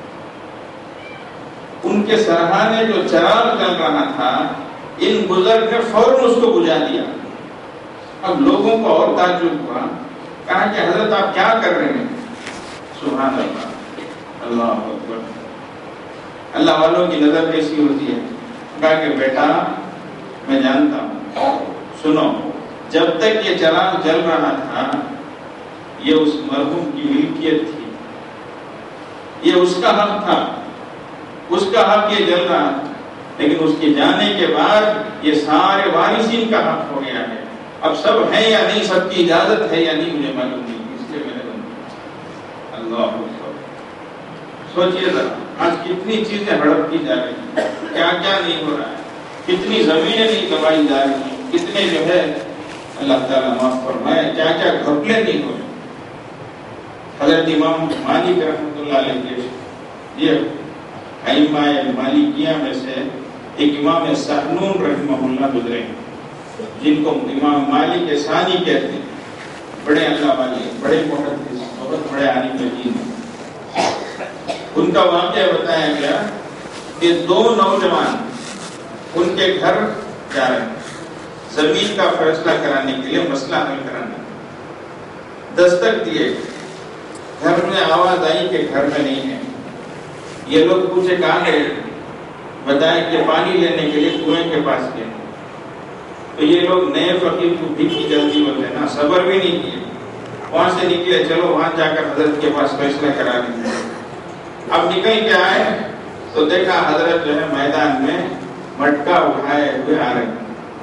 ان کے سرہانے جو چراغ جل رہا تھا, ان بزرگ نے فوراً اس کو بجھا دیا. اب لوگوں کو اور تعجب ہوا, کہا کہ حضرت آپ کیا کر رہے ہیں. سبحان اللہ, اللہ اکبر. اللہ والوں کی نظر کیسی ہوتی ہے. کہا کہ بیٹا میں جانتا ہوں, سنو, جب تک یہ چراغ جل رہا تھا یہ اس مرحوم کی ملکیت تھی, یہ اس کا حق تھا, اس کا حق یہ جل رہا تھا. لیکن اس کے جانے کے بعد یہ سارے وارثین کا حق ہو گیا ہے. اب سب ہیں یا نہیں, سب کی اجازت ہے یا نہیں, مجھے معلوم نہیں, اس لیے میں نے بند. اللہ سوچئے ذرا, آج کتنی چیزیں ہڑپتی جا رہی ہیں, کیا کیا نہیں ہو رہا ہے, کتنی زمینیں نہیں دبائی جا رہی ہیں, کتنے جو ہے اللہ تعالیٰ معاف فرمائے کیا کیا گھپلے نہیں ہو رہے. حضرت امام مالک رحمۃ اللہ علیہ کے یہ ائمہ مالکیہ میں سے ایک امام سحنون رحمہ اللہ گزرے ہیں, جن کو امام مالک ثانی کہتے ہیں. بڑے اللہ والے, بڑے محدث, بہت بڑے عالم دین ہیں. ان کا واقعہ بتایا گیا کہ دو نوجوان ان کے گھر جا رہے ہیں زمین کا فیصلہ کرانے کے لیے، مسئلہ حل کرانے. دستک دیے، گھر میں آواز آئی کہ گھر میں نہیں ہے. یہ لوگ پوچھے کہاں گئے، بتائے کہ پانی لینے کے لیے کنویں کے پاس گئے. تو یہ لوگ نئے فقیر کو بھی کی جلدی ہوتے ہیں نا، صبر بھی نہیں کیے، وہاں سے نکلے، چلو وہاں جا کر حضرت کے پاس فیصلہ کرا لیں. اب نکل کے آئے تو دیکھا حضرت جو ہے میدان میں مٹکا اٹھائے ہوئے آ رہے ہیں.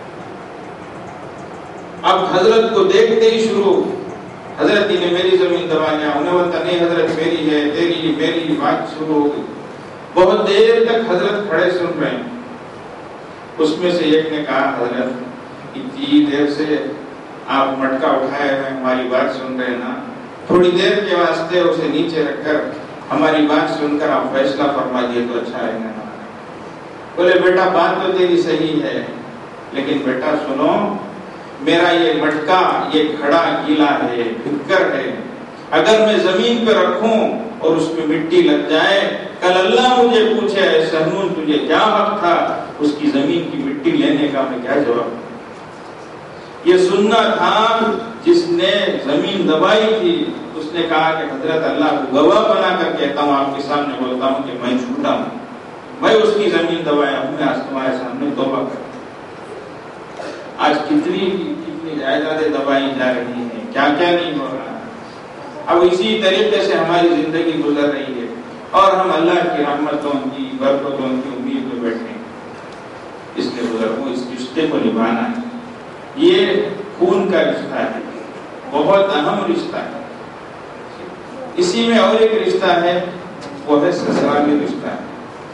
اب حضرت کو دیکھتے ہی شروع، حضرت نے میری زمین دبا لیا. انہیں بولتا نہیں حضرت میری ہے، تیری میری بات شروع ہو گئی. بہت دیر تک حضرت کھڑے سن رہے ہیں. اس میں سے ایک نے کہا حضرت اتنی دیر سے آپ مٹکا اٹھائے ہوئے ہماری بات سن رہے ہیں نا، تھوڑی دیر کے واسطے اسے نیچے رکھ کر ہماری بات سن کر آپ فیصلہ فرما دیے تو اچھا رہے گا. بولے بیٹا بات تو تیری صحیح ہے، لیکن بیٹا سنو، میرا یہ مٹکا یہ کھڑا گیلا ہے، بھکر ہے. اگر میں زمین پہ رکھوں اور اس میں مٹی لگ جائے، کل اللہ مجھے پوچھے اے سہنون تجھے کیا حق تھا اس کی زمین کی مٹی لینے کا، میں کیا جواب دوں؟ یہ سننا تھا. جس نے زمین دبائی تھی اس نے کہا کہ حضرت اللہ کو گواہ بنا کر کہتا ہوں، آپ کے سامنے بولتا ہوں کہ میں جھوٹا ہوں، میں اس کی زمین دبایا ہوں. میں آج تمہارے سامنے توبہ کرتا ہوں. آج کتنی جائیدادیں دبائی جا رہی ہیں، کیا کیا نہیں ہو رہا ہے. اب اسی طریقے سے ہماری زندگی گزر رہی ہے اور ہم اللہ کی رحمتوں کی برکتوں کی امید میں بیٹھے ہیں. اس لیے بزرگوں اس رشتے کو نبھانا ہے. یہ خون کا رشتہ ہے، بہت اہم رشتہ ہے. اسی میں اور ایک رشتہ ہے، وہ ہے سسرالی رشتہ ہے.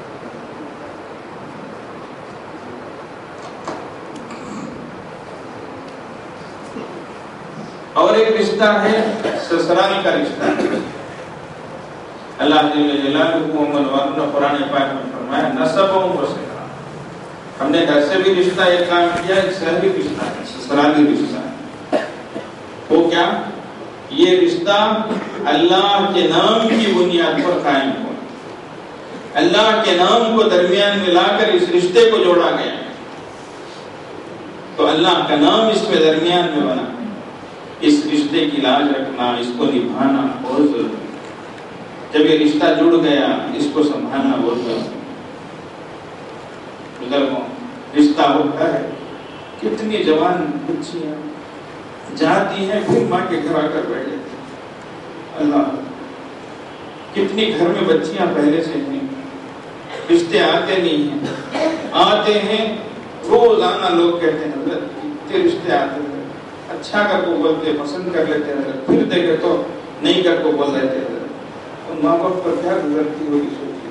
اور ایک رشتہ ہے سسرالی کا رشتہ. اللہ جل جلالہ نے قرآن پاک میں فرمایا نسبوں و سسرا. ہم نے گھر سے بھی رشتہ ایک کام کیا، ایک سہری رشتہ ہے، سسرالی رشتہ ہے. وہ کیا؟ یہ رشتہ اللہ کے نام کی بنیاد پر قائم ہوا. اللہ کے نام کو درمیان میں لا کر اس رشتے کو جوڑا گیا. تو اللہ کا نام اس میں درمیان میں بنا. اس رشتے کی لاج رکھنا، اس کو نبھانا بہت ضروری ہے. جب یہ رشتہ جڑ گیا اس کو سنبھالنا بہت ضروری ہے. بزرگوں رشتہ ہوتا ہے، کتنی جوان بچیاں جاتی ہیں پھر ماں کے گھر آ کر بیٹھ جاتی ہیں. اللہ، کتنی گھر میں بچیاں پہلے سے ہیں، رشتے آتے نہیں ہیں، آتے ہیں روزانہ. لوگ کہتے ہیں حضرت کتنے رشتے آتے ہیں، اچھا کر کو بولتے پسند کر لیتے ہیں، پھر دیکھے تو نہیں کر کو بول رہے تھے. اور ماں باپ پر کیا گزرتی ہوگی سوچیے.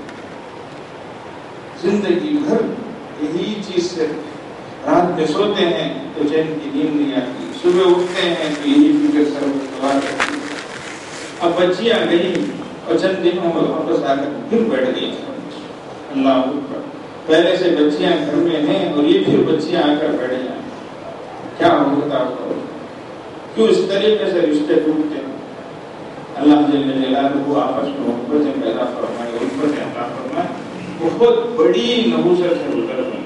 زندگی بھر یہی چیز سے رات میں سوتے ہیں تو چین کی نیند نہیں آتی، صبح اٹھتے ہیں تو یہی فکر سر میں سوار کرتی ہے. اب بچیاں گئی اور چند دنوں میں واپس آ کر پھر بیٹھ گئی. اللہ اکبر، پہلے سے بچیاں گھر میں ہیں اور یہ پھر بچیاں آ کر بیٹھ جائیں. کیا ہوتا ہوگا؟ کیوں اس طریقے سے رشتے ٹوٹتے ہیں؟ اللہ جل جلالہ آپس میں محبت پیدا فرمائے، الفت عطا فرمائے. بہت بڑی نحوست ہے بزرگوں،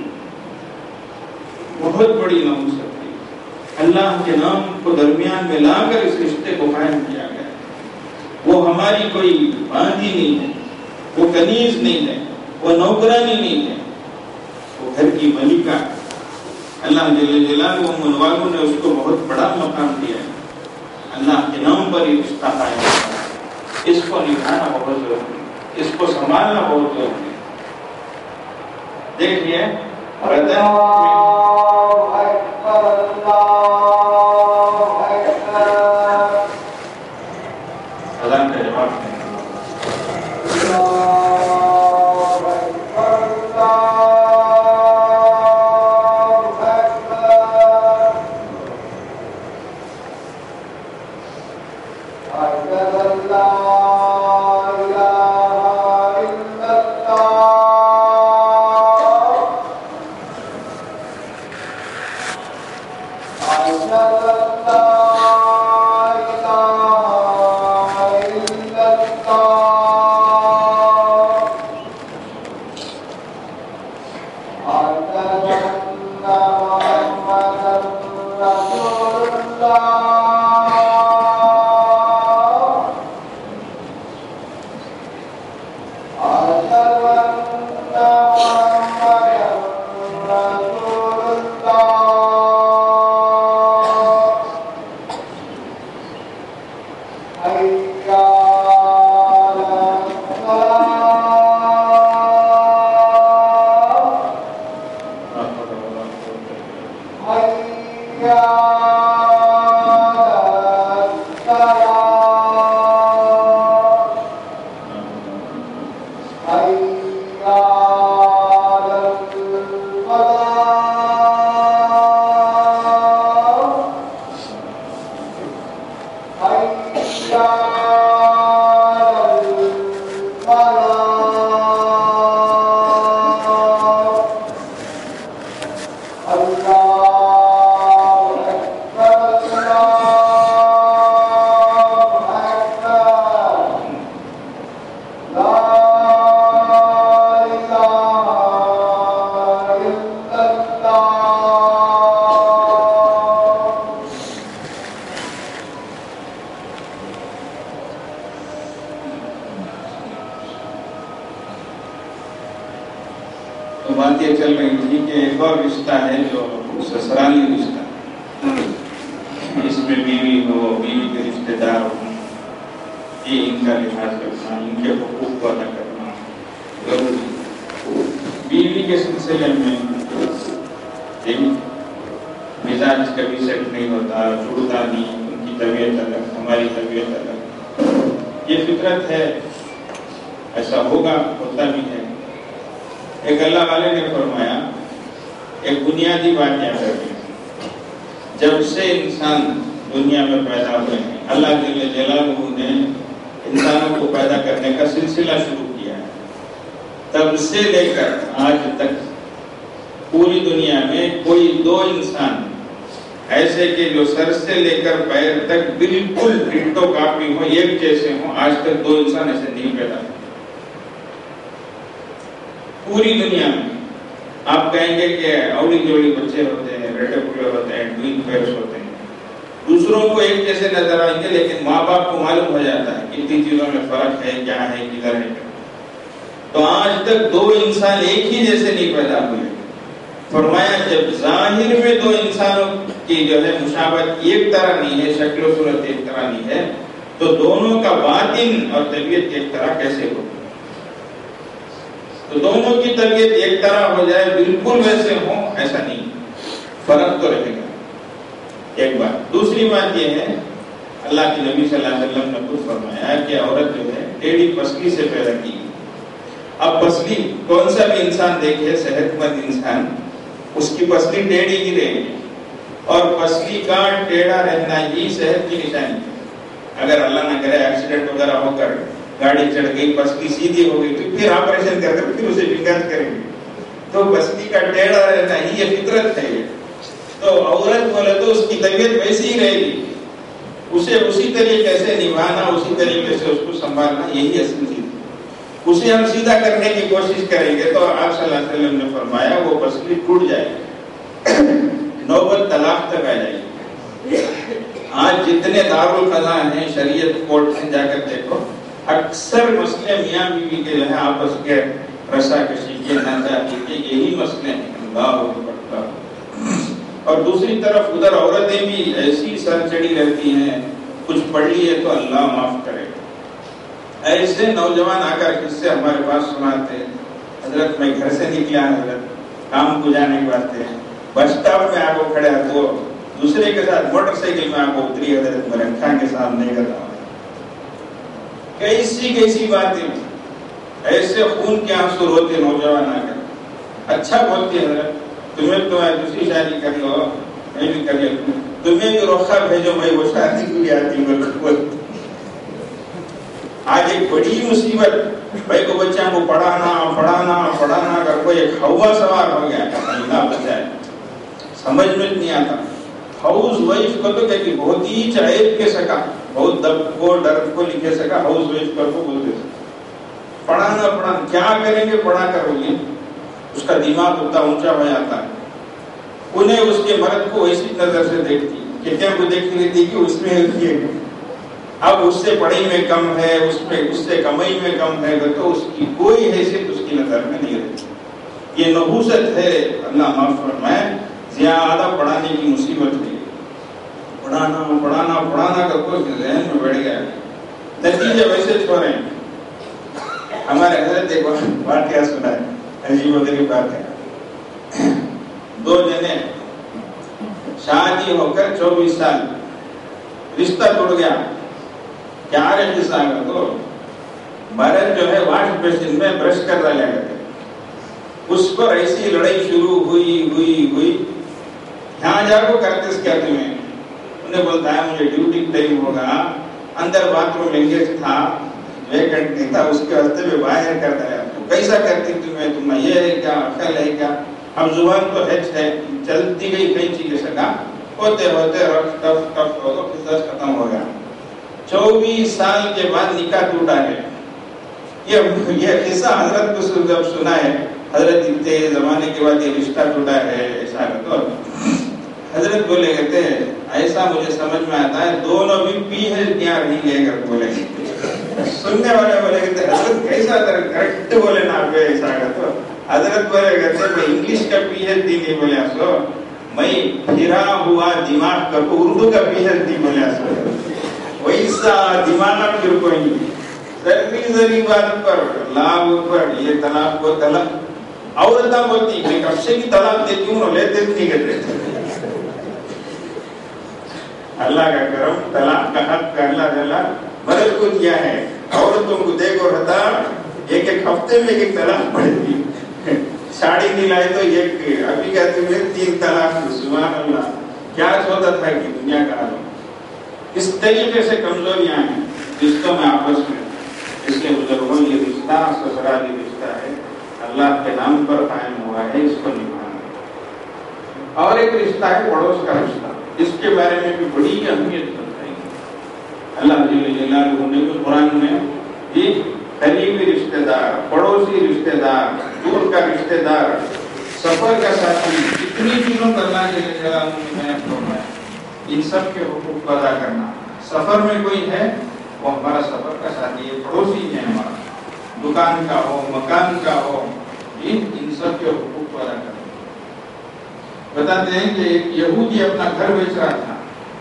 بہت بڑی نحوست ہے. اللہ کے نام کو درمیان میں لا کر اس رشتے کو قائم کیا گیا. وہ ہماری کوئی باندھی نہیں ہے، وہ کنیز نہیں ہے، وہ نوکرانی نہیں ہے، وہ گھر کی ملکہ. اللہ جل جلالہ امن والوں نے اس کو بہت بڑا مقام دیا ہے. اللہ کے نام پر یہ رشتہ قائم کرنا ہے. اس کو نبھانا بہت ضروری ہے، اس کو سنبھالنا بہت ضروری ہے. دیکھیے اذان کا جواب نہیں. تو بات یہ چل رہی تھی کہ ایک اور رشتہ ہے جو سسرالی رشتہ، اس میں بیوی ہو، بیوی کے رشتے دار ہوں، یہ ان کا لحاظ کرنا، ان کے حقوق کو ادا کرنا ضروری۔ بیوی کے سلسلے میں مزاج کبھی سیٹ نہیں ہوتا، چھوڑتا نہیں، ان کی طبیعت الگ، ہماری طبیعت الگ، یہ فطرت ہے، ایسا ہوگا، ہوتا بھی ہے۔ ایک اللہ والے نے فرمایا، ایک بنیادی بات یاد رکھیں، جب سے انسان دنیا میں پیدا ہوئے ہیں، اللہ جل جلالہ نے انسانوں کو پیدا کرنے کا سلسلہ شروع کیا ہے، تب سے لے کر آج تک پوری دنیا میں کوئی دو انسان ایسے کہ جو سر سے لے کر پیر تک بالکل ڈٹو کاپی ہو، ایک جیسے ہوں، آج تک دو انسان ایسے نہیں پیدا ہوئے پوری دنیا میں۔ آپ کہیں گے کہ اوڑی جوڑی بچے ہوتے ہیں، بیٹے پڑے ہوتے ہیں، ٹوین پیرس ہوتے ہیں، دوسروں کو ایک جیسے نظر آئیں گے، لیکن ماں باپ کو معلوم ہو جاتا ہے کتنی چیزوں میں فرق ہے، کیا ہے، کدھر ہے۔ تو آج تک دو انسان ایک ہی جیسے نہیں پیدا ہوئے۔ فرمایا جب ظاہر میں دو انسانوں کی جو ہے مشابہت ایک طرح نہیں ہے، شکل و صورت ایک طرح نہیں ہے، تو دونوں کا باطن اور طبیعت ایک طرح کیسے ہو؟ تو دونوں کی طبیعت ایک طرح ہو جائے، بالکل ویسے ہوں، ایسا نہیں، فرق تو رہے گا، ایک بات۔ دوسری بات یہ ہے، اللہ کے نبی صلی اللہ علیہ وسلم نے خود فرمایا کہ عورت جو ہے ٹیڑھی پسلی سے پیدا کی۔ اب پسلی کون سا بھی انسان دیکھے، صحت مند انسان، اس کی پسلی ٹیڑھی ہی رہے گی، اور پسلی کا ٹیڑھا رہنا ہی صحت کی نشانی ہے۔ اگر اللہ نہ کرے ایکسیڈنٹ وغیرہ ہو کر گاڑی چڑھ گئی، پسلی سیدھی ہو گئی، تو پھر آپریشن کر کر پھر اسے ٹھیک کریں گے۔ تو پسلی کا ٹیڑھا رہنا ہی یہ فطرت ہے۔ یہ تو عورت بولے تو اس کی طبیعت ویسی ہی رہے گی، اسے اسی طریقے سے نبھانا، اسی طریقے سے اس کو سنبھالنا، یہی اصل چیز ہے۔ اسے ہم سیدھا کرنے کی کوشش کریں گے تو آپ صلی اللہ علیہ وسلم نے فرمایا وہ پسلی ٹوٹ جائے گی، نوبت طلاق تک آ جائے گی۔ آج جتنے دارالقضاء ہیں، شریعت کورٹ میں جا کر دیکھو، اکثر مسئلے میاں بیوی کے جو ہے آپس کے رشا کشی کے، نازکی کے، یہی مسئلے ہیں۔ اللہ اکبر۔ اور دوسری طرف ادھر عورتیں بھی ایسی سر چڑی رہتی ہیں، کچھ پڑھ لی ہے تو اللہ معاف کرے۔ ایسے نوجوان آ کر کس سے ہمارے پاس سناتے ہیں، حضرت میں گھر سے نکلا، حضرت کام کو جانے کے واسطے، بس اسٹاپ میں آ کو کھڑا تو دوسرے کے ساتھ موٹر سائیکل میں آ کو اتری، حضرت میرے اکھاں کے سامنے گزا۔ کیسی باتیں، ایسے خون کے آنسو روتے نوجوان آ کر۔ اچھا بولتے ہیں حضرت، تمہیں تو دوسری شادی کر لو، میں بھی کر لوں، تمہیں بھی روخہ بھیجو، میں وہ شادی کو بھی آتی ہوں۔ آج ایک بڑی مصیبت، بھائی کو بچوں کو پڑھانا کر کوئی ایک ہوا سوار ہو گیا، اللہ بچائے، سمجھ میں نہیں آتا۔ ہاؤس وائف کو تو کہ بہت ہی عیب کے سکا، بہت دب کو درد کو لکھے سکا، ہاؤس وائف کو بولتے سکا۔ پڑھانا کیا کریں گے، پڑھا کرو گے، اس کا دماغ اتنا اونچا ہو جاتا ہے۔ انہیں اس کے مرد کو ایسی نظر سے دیکھتی، کتنے کو دیکھ لیتی کہ اس میں اب اس سے پڑھائی میں کم ہے، اس سے کمائی میں کم ہے تو اس کی کوئی حیثیت اس کی نظر میں نہیں رہتی. یہ نحوست ہے. اللہ معاف فرمائے، زیادہ پڑھانے کی مصیبت ہے. پڑھانا کا کوئی ذہن میں بیٹھ گیا، نتیجے ویسے چھوڑے ہیں. ہمارے حضرت ایک واقعہ سنا ہے، عجیب و غریب بات ہے. 2 جنے شادی ہو کر 24 سال، رشتہ ٹوٹ گیا. کیا قصہ ہے تو مرد جو ہے واش بیسن میں برش کر ڈالا کرتے، اس پر ایسی لڑائی شروع ہوئی. یہاں جا کو کرتے کیا تمہیں؟ انہیں بولتا ہے مجھے ڈیوٹی ٹائم ہوگا، اندر باتھ روم انگیج تھا، ویکنٹ نہیں تھا، اس کے واسطے میں باہر کرتا ہے. تو کیسا کرتی تمہیں یہ ہے کیا عقل ہے کیا؟ اب زبان تو ہے چلتی گئی کئی چیزیں سکا ہوتے ٹف ہو تو قصہ ختم ہو گیا. 24 سال کے بعد نکاح ٹوٹا ہے. یہ قصہ حضرت کو جب سنا ہے، حضرت اتنے زمانے کے بعد یہ رشتہ ٹوٹا ہے ایسا تو حضرت بولے کہتے ایسا مجھے سمجھ میں آتا ہے دونوں بھی PhD نہیں گئے کر بولے. سننے والے بولے کہتے حضرت کیسا کریکٹ بولے نا آپ ایسا تو حضرت بولے کہتے میں انگلش کا PhD نہیں بولے سو، میں پھرا ہوا دماغ کا اردو کا PhD بولے سو. ویسا دماغ پھر کوئی نہیں. ذری بات پر لاغ پر یہ طلاق وہ طلاق عورتیں بولتی میں کب سے کی طلاق دیتی ہوں لیتے نہیں کرتے. اللہ کا کرم، طلاق کا حق کا اللہ تعالیٰ مرد کو دیا ہے. عورتوں کو دیکھو رہتا ایک ہفتے میں ایک طلاق پڑتی. ساڑی نہیں لائے تو ایک ابھی کہتے ہیں 3 طلاق. سبحان اللہ، کیا ہوتا تھا کہ دنیا کا حال. اس طریقے سے کمزوریاں ہیں رشتوں میں آپس میں. اس کے بزرگوں یہ رشتہ سسرالی رشتہ ہے، اللہ کے نام پر قائم ہوا ہے، اس کو نبھانا. اور ایک رشتہ ہے پڑوس کا رشتہ، اس کے بارے میں بھی بڑی اہمیت بتائی. اللہ جل جلالہ نے بھی قرآن میں یہ قریبی رشتہ دار، پڑوسی رشتہ دار، دور کا رشتہ دار، سفر کا ساتھی، اتنی چیزوں کا اللہ جل جلالہ نے بیان فرمایا. ان سب کے حقوق کو ادا کرنا. سفر میں کوئی ہے وہ ہمارا سفر کا ساتھی ہے، پڑوسی ہے ہمارا، دکان کا ہو، مکان کا ہو، ان سب کے حقوق کو ادا کرنا. بتاتے ہیں کہ ایک یہودی اپنا گھر بیچ رہا تھا.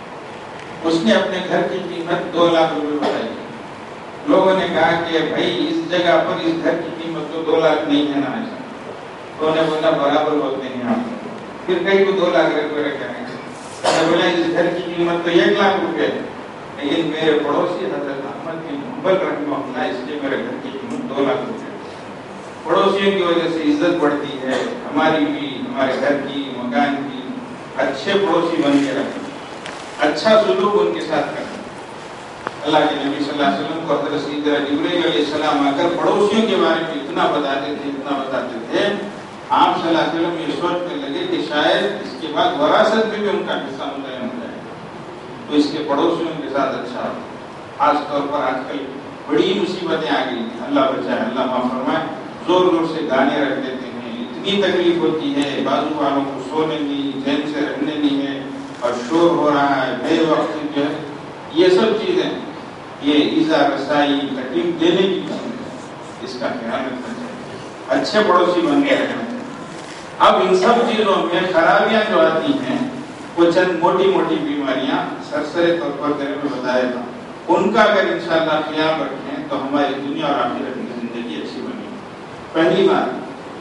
اس نے اپنے گھر کی قیمت 2 لاکھ روپے بتائی. لوگوں نے کہا کہ بھائی اس جگہ پر اس گھر کی قیمت تو 2 لاکھ نہیں ہے نا. ایسا تو انہیں بولا برابر بولتے ہیں آپ. پھر کہیں کو 2 لاکھ روپے رکھے ہیں. بولا اس گھر کی قیمت تو 1 لاکھ روپے ہے، لیکن میرے پڑوسی حضرت احمد بن حنبل رحمہ اللہ اس لیے میرے گھر کی قیمت 2 لاکھ روپے. پڑوسیوں کی وجہ سے عزت بڑھتی ہے ہماری بھی، ہمارے گھر کی، مکان کی. اچھے پڑوسی بن کے رکھیں، اچھا سلوک ان کے ساتھ کریں. اللہ کے نبی صلی اللہ علیہ وسلم کو حضرت سیدنا جبرائیل علیہ السلام آ کر پڑوسیوں کے بارے میں اتنا بتاتے تھے آپ صلی اللہ علیہ وسلم یہ سوچنے لگے کہ شاید اس کے بعد وراثت میں بھی ان کا حصہ متعین ہو جائے. تو اس کے پڑوسیوں کے ساتھ اچھا ہو. خاص طور پر آج کل بڑی مصیبتیں آ گئی، اللہ بچائے، اللہ معاف فرمائے. زور سے گانے رکھ دیتے ہیں، اتنی تکلیف ہوتی ہے، بازو والوں کو سونے نہیں، چین سے رہنے نہیں ہے، اور شور ہو رہا ہے بے وقت جو ہے. یہ سب چیزیں یہ ایذا رسائی، تکلیف دینے کی چیزیں ہیں، اس کا خیال رکھنا چاہیے. اچھے پڑوسی بن کے رہنا چاہیے. اب ان سب چیزوں میں خرابیاں جو آتی ہیں وہ چند موٹی موٹی بیماریاں سرسرے طور پر میں بتایا تھا، ان کا اگر انشاءاللہ خیال رکھیں تو ہماری دنیا اور آخرت کی زندگی اچھی بنے. پہلی بات،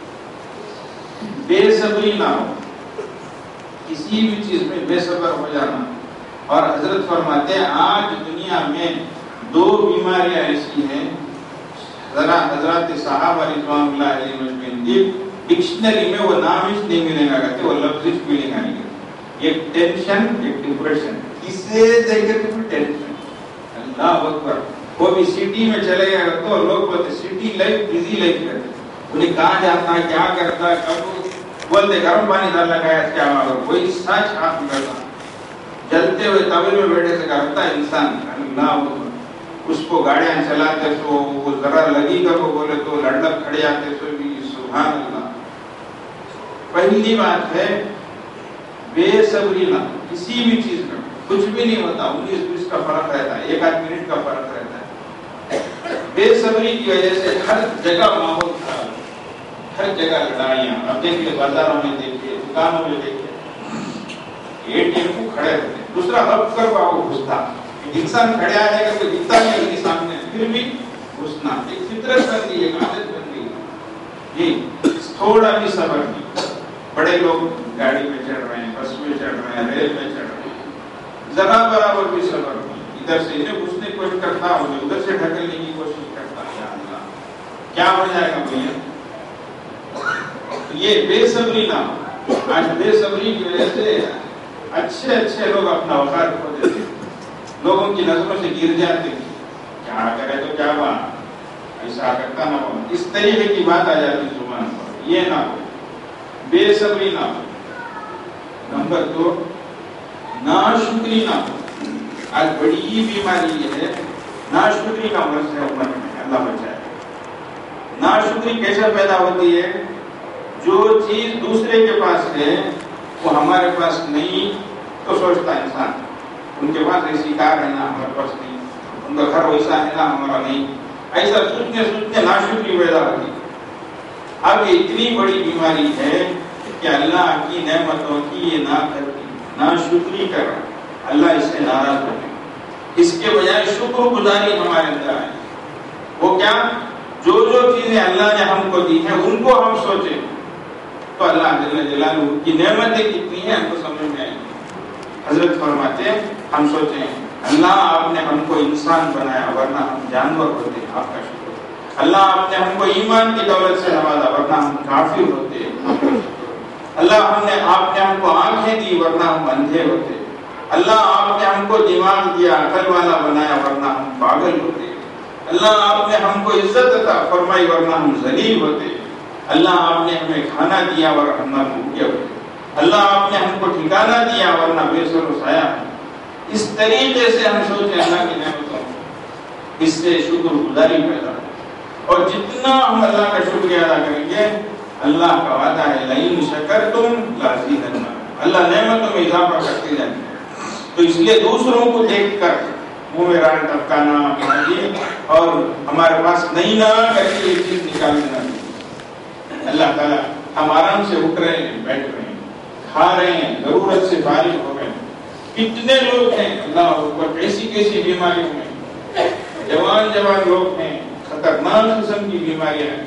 بے صبری نہ ہو، کسی بھی چیز میں بے صبر ہو جانا. اور حضرت فرماتے ہیں آج دنیا میں 2 بیماریاں ایسی ہیں حضرات صحابہ رضوان اللہ علیہ مجمعین ڈکشنری میں وہ نام ہی نہیں ملے گا، کہتے وہ لفظ فیلنگ آئیں گے. ایک ٹینشن، ایک ڈپریشن. کسے دیکھے تو ٹینشن. اللہ اکبر. وہ بھی سٹی میں چلے گئے تو لوگ بولتے سٹی لائف بزی لائف کرتے، انہیں کہاں جاتا ہے، کیا کرتا ہے، کب بولتے گرم پانی ڈال لگایا کیا معلوم. وہی سچ ہاتھ کرتا جلتے ہوئے طویل میں بیٹھے سے کرتا ہے انسان. اللہ اکبر. اس کو گاڑیاں چلاتے تو وہ ذرا لگی کر وہ بولے تو لڑلک کھڑے آتے تو بھی سبحان اللہ. پہلی بات ہے بے صبری نہ، کسی بھی چیز کا کچھ بھی نہیں ہوتا. 19-20 کا فرق رہتا ہے، 1 آدھ منٹ کا فرق رہتا ہے۔ بے صبری کی وجہ سے ہر جگہ ماحول خراب، ہر جگہ لڑائیاں۔ اب دیکھیے بازاروں میں دیکھیے، دکانوں میں دیکھیے، ٹیمپو کھڑے ہوتے، دوسرا ہب کر وہ گھستا، انسان کھڑا ہے کہ کوئی دکھتا نہیں ان کے سامنے، پھر بھی گھسنا ایک فطرت بن گئی، ایک عادت بن گئی جی۔ تھوڑا بھی صبر نہیں، بڑے لوگ گاڑی میں چڑھ رہے ہیں، بس میں چڑھ رہے ہیں، ریل میں چڑھ رہے ہیں، ذرا برابر بھی صبر نہیں، ادھر سے انہیں گھسنے کی کوشش کرتا ہوں، ادھر سے ڈھکلنے کی کوشش کرتا، یا اللہ کیا ہو جائے گا بھیا؟ یہ بے صبری نہ ہو۔ آج بے صبری کی وجہ سے اچھے لوگ اپنا وقار کھو دیتے، لوگوں کی نظروں سے گر جاتے، کیا کرے تو کیا بات، ایسا کرتا نہ ہو، اس طریقے کی بات آ جاتی زبان پر۔ یہ نہ ہو، بے صبری نہ ہو۔ نمبر 2، ناشکری نہ ہو۔ آج بڑی بیماری یہ ہے، ناشکری کا مرض ہے امت میں، اللہ بچائے۔ ناشکری کیسے پیدا ہوتی ہے؟ جو چیز دوسرے کے پاس ہے وہ ہمارے پاس نہیں تو سوچتا انسان ان کے پاس ایسی کار ہے نا، ہمارے پاس نہیں، ان کا گھر ویسا ہے نا، ہمارا نہیں، ایسا سوچتے ناشکری پیدا ہوتی۔ اب یہ اتنی بڑی بیماری ہے کہ اللہ کی نعمتوں کی یہ ناشکری کر رہا ہے، اللہ اس سے ناراض ہو گیا۔ اس کے بجائے شکر گزاری ہمارے اندر آئے، وہ کیا؟ جو چیزیں اللہ نے ہم کو دی ہیں ان کو ہم سوچیں تو اللہ جل جلالہ کی نعمتیں کتنی ہیں ہم کو سمجھ میں آئیں گی۔ حضرت فرماتے ہیں ہم سوچیں اللہ آپ نے ہم کو انسان بنایا ورنہ ہم جانور ہوتے، آپ کا شکر۔ اللہ آپ نے ہم کو ایمان کی دولت سے نوازا ورنہ ہم کافر ہوتے، آپ کا شکر۔ اللہ آپ نے ہم کو آنکھیں دی ورنہ ہم اندھے ہوتے۔ اللہ آپ نے ہم کو دماغ دیا، عقل والا بنایا ورنہ ہم پاگل ہوتے۔ اللہ آپ نے ہم کو عزت عطا فرمائی ورنہ ہم ذلیل ہوتے۔ اللہ آپ نے ہمیں کھانا دیا ورنہ ہم بھوکے ہوتے۔ اللہ آپ نے ہم کو ٹھکانہ دیا ورنہ بے سر و سایہ۔ اس طریقے سے ہم سوچیں اللہ کی نعمتوں، اس سے شکر گزاری پیدا ہو، اور جتنا ہم اللہ کا شکریہ ادا کریں گے، اللہ کا وعدہ ہے لئن شکرتم لازیدنکم، اللہ نعمتوں میں اضافہ کرتے جائیں گے۔ تو اس لیے دوسروں کو دیکھ کر منہ میں ران ٹپکانا اور ہمارے پاس نہیں نہ کر کے یہ چیز نکال دینا۔ اللہ تعالیٰ ہم آرام سے اٹھ رہے ہیں، بیٹھ رہے ہیں، کھا رہے ہیں، ضرورت سے فارغ ہو گئے۔ کتنے لوگ ہیں اللہ اکبر کیسی بیماریوں میں، جوان لوگ ہیں، خطرناک قسم کی بیماریاں ہیں،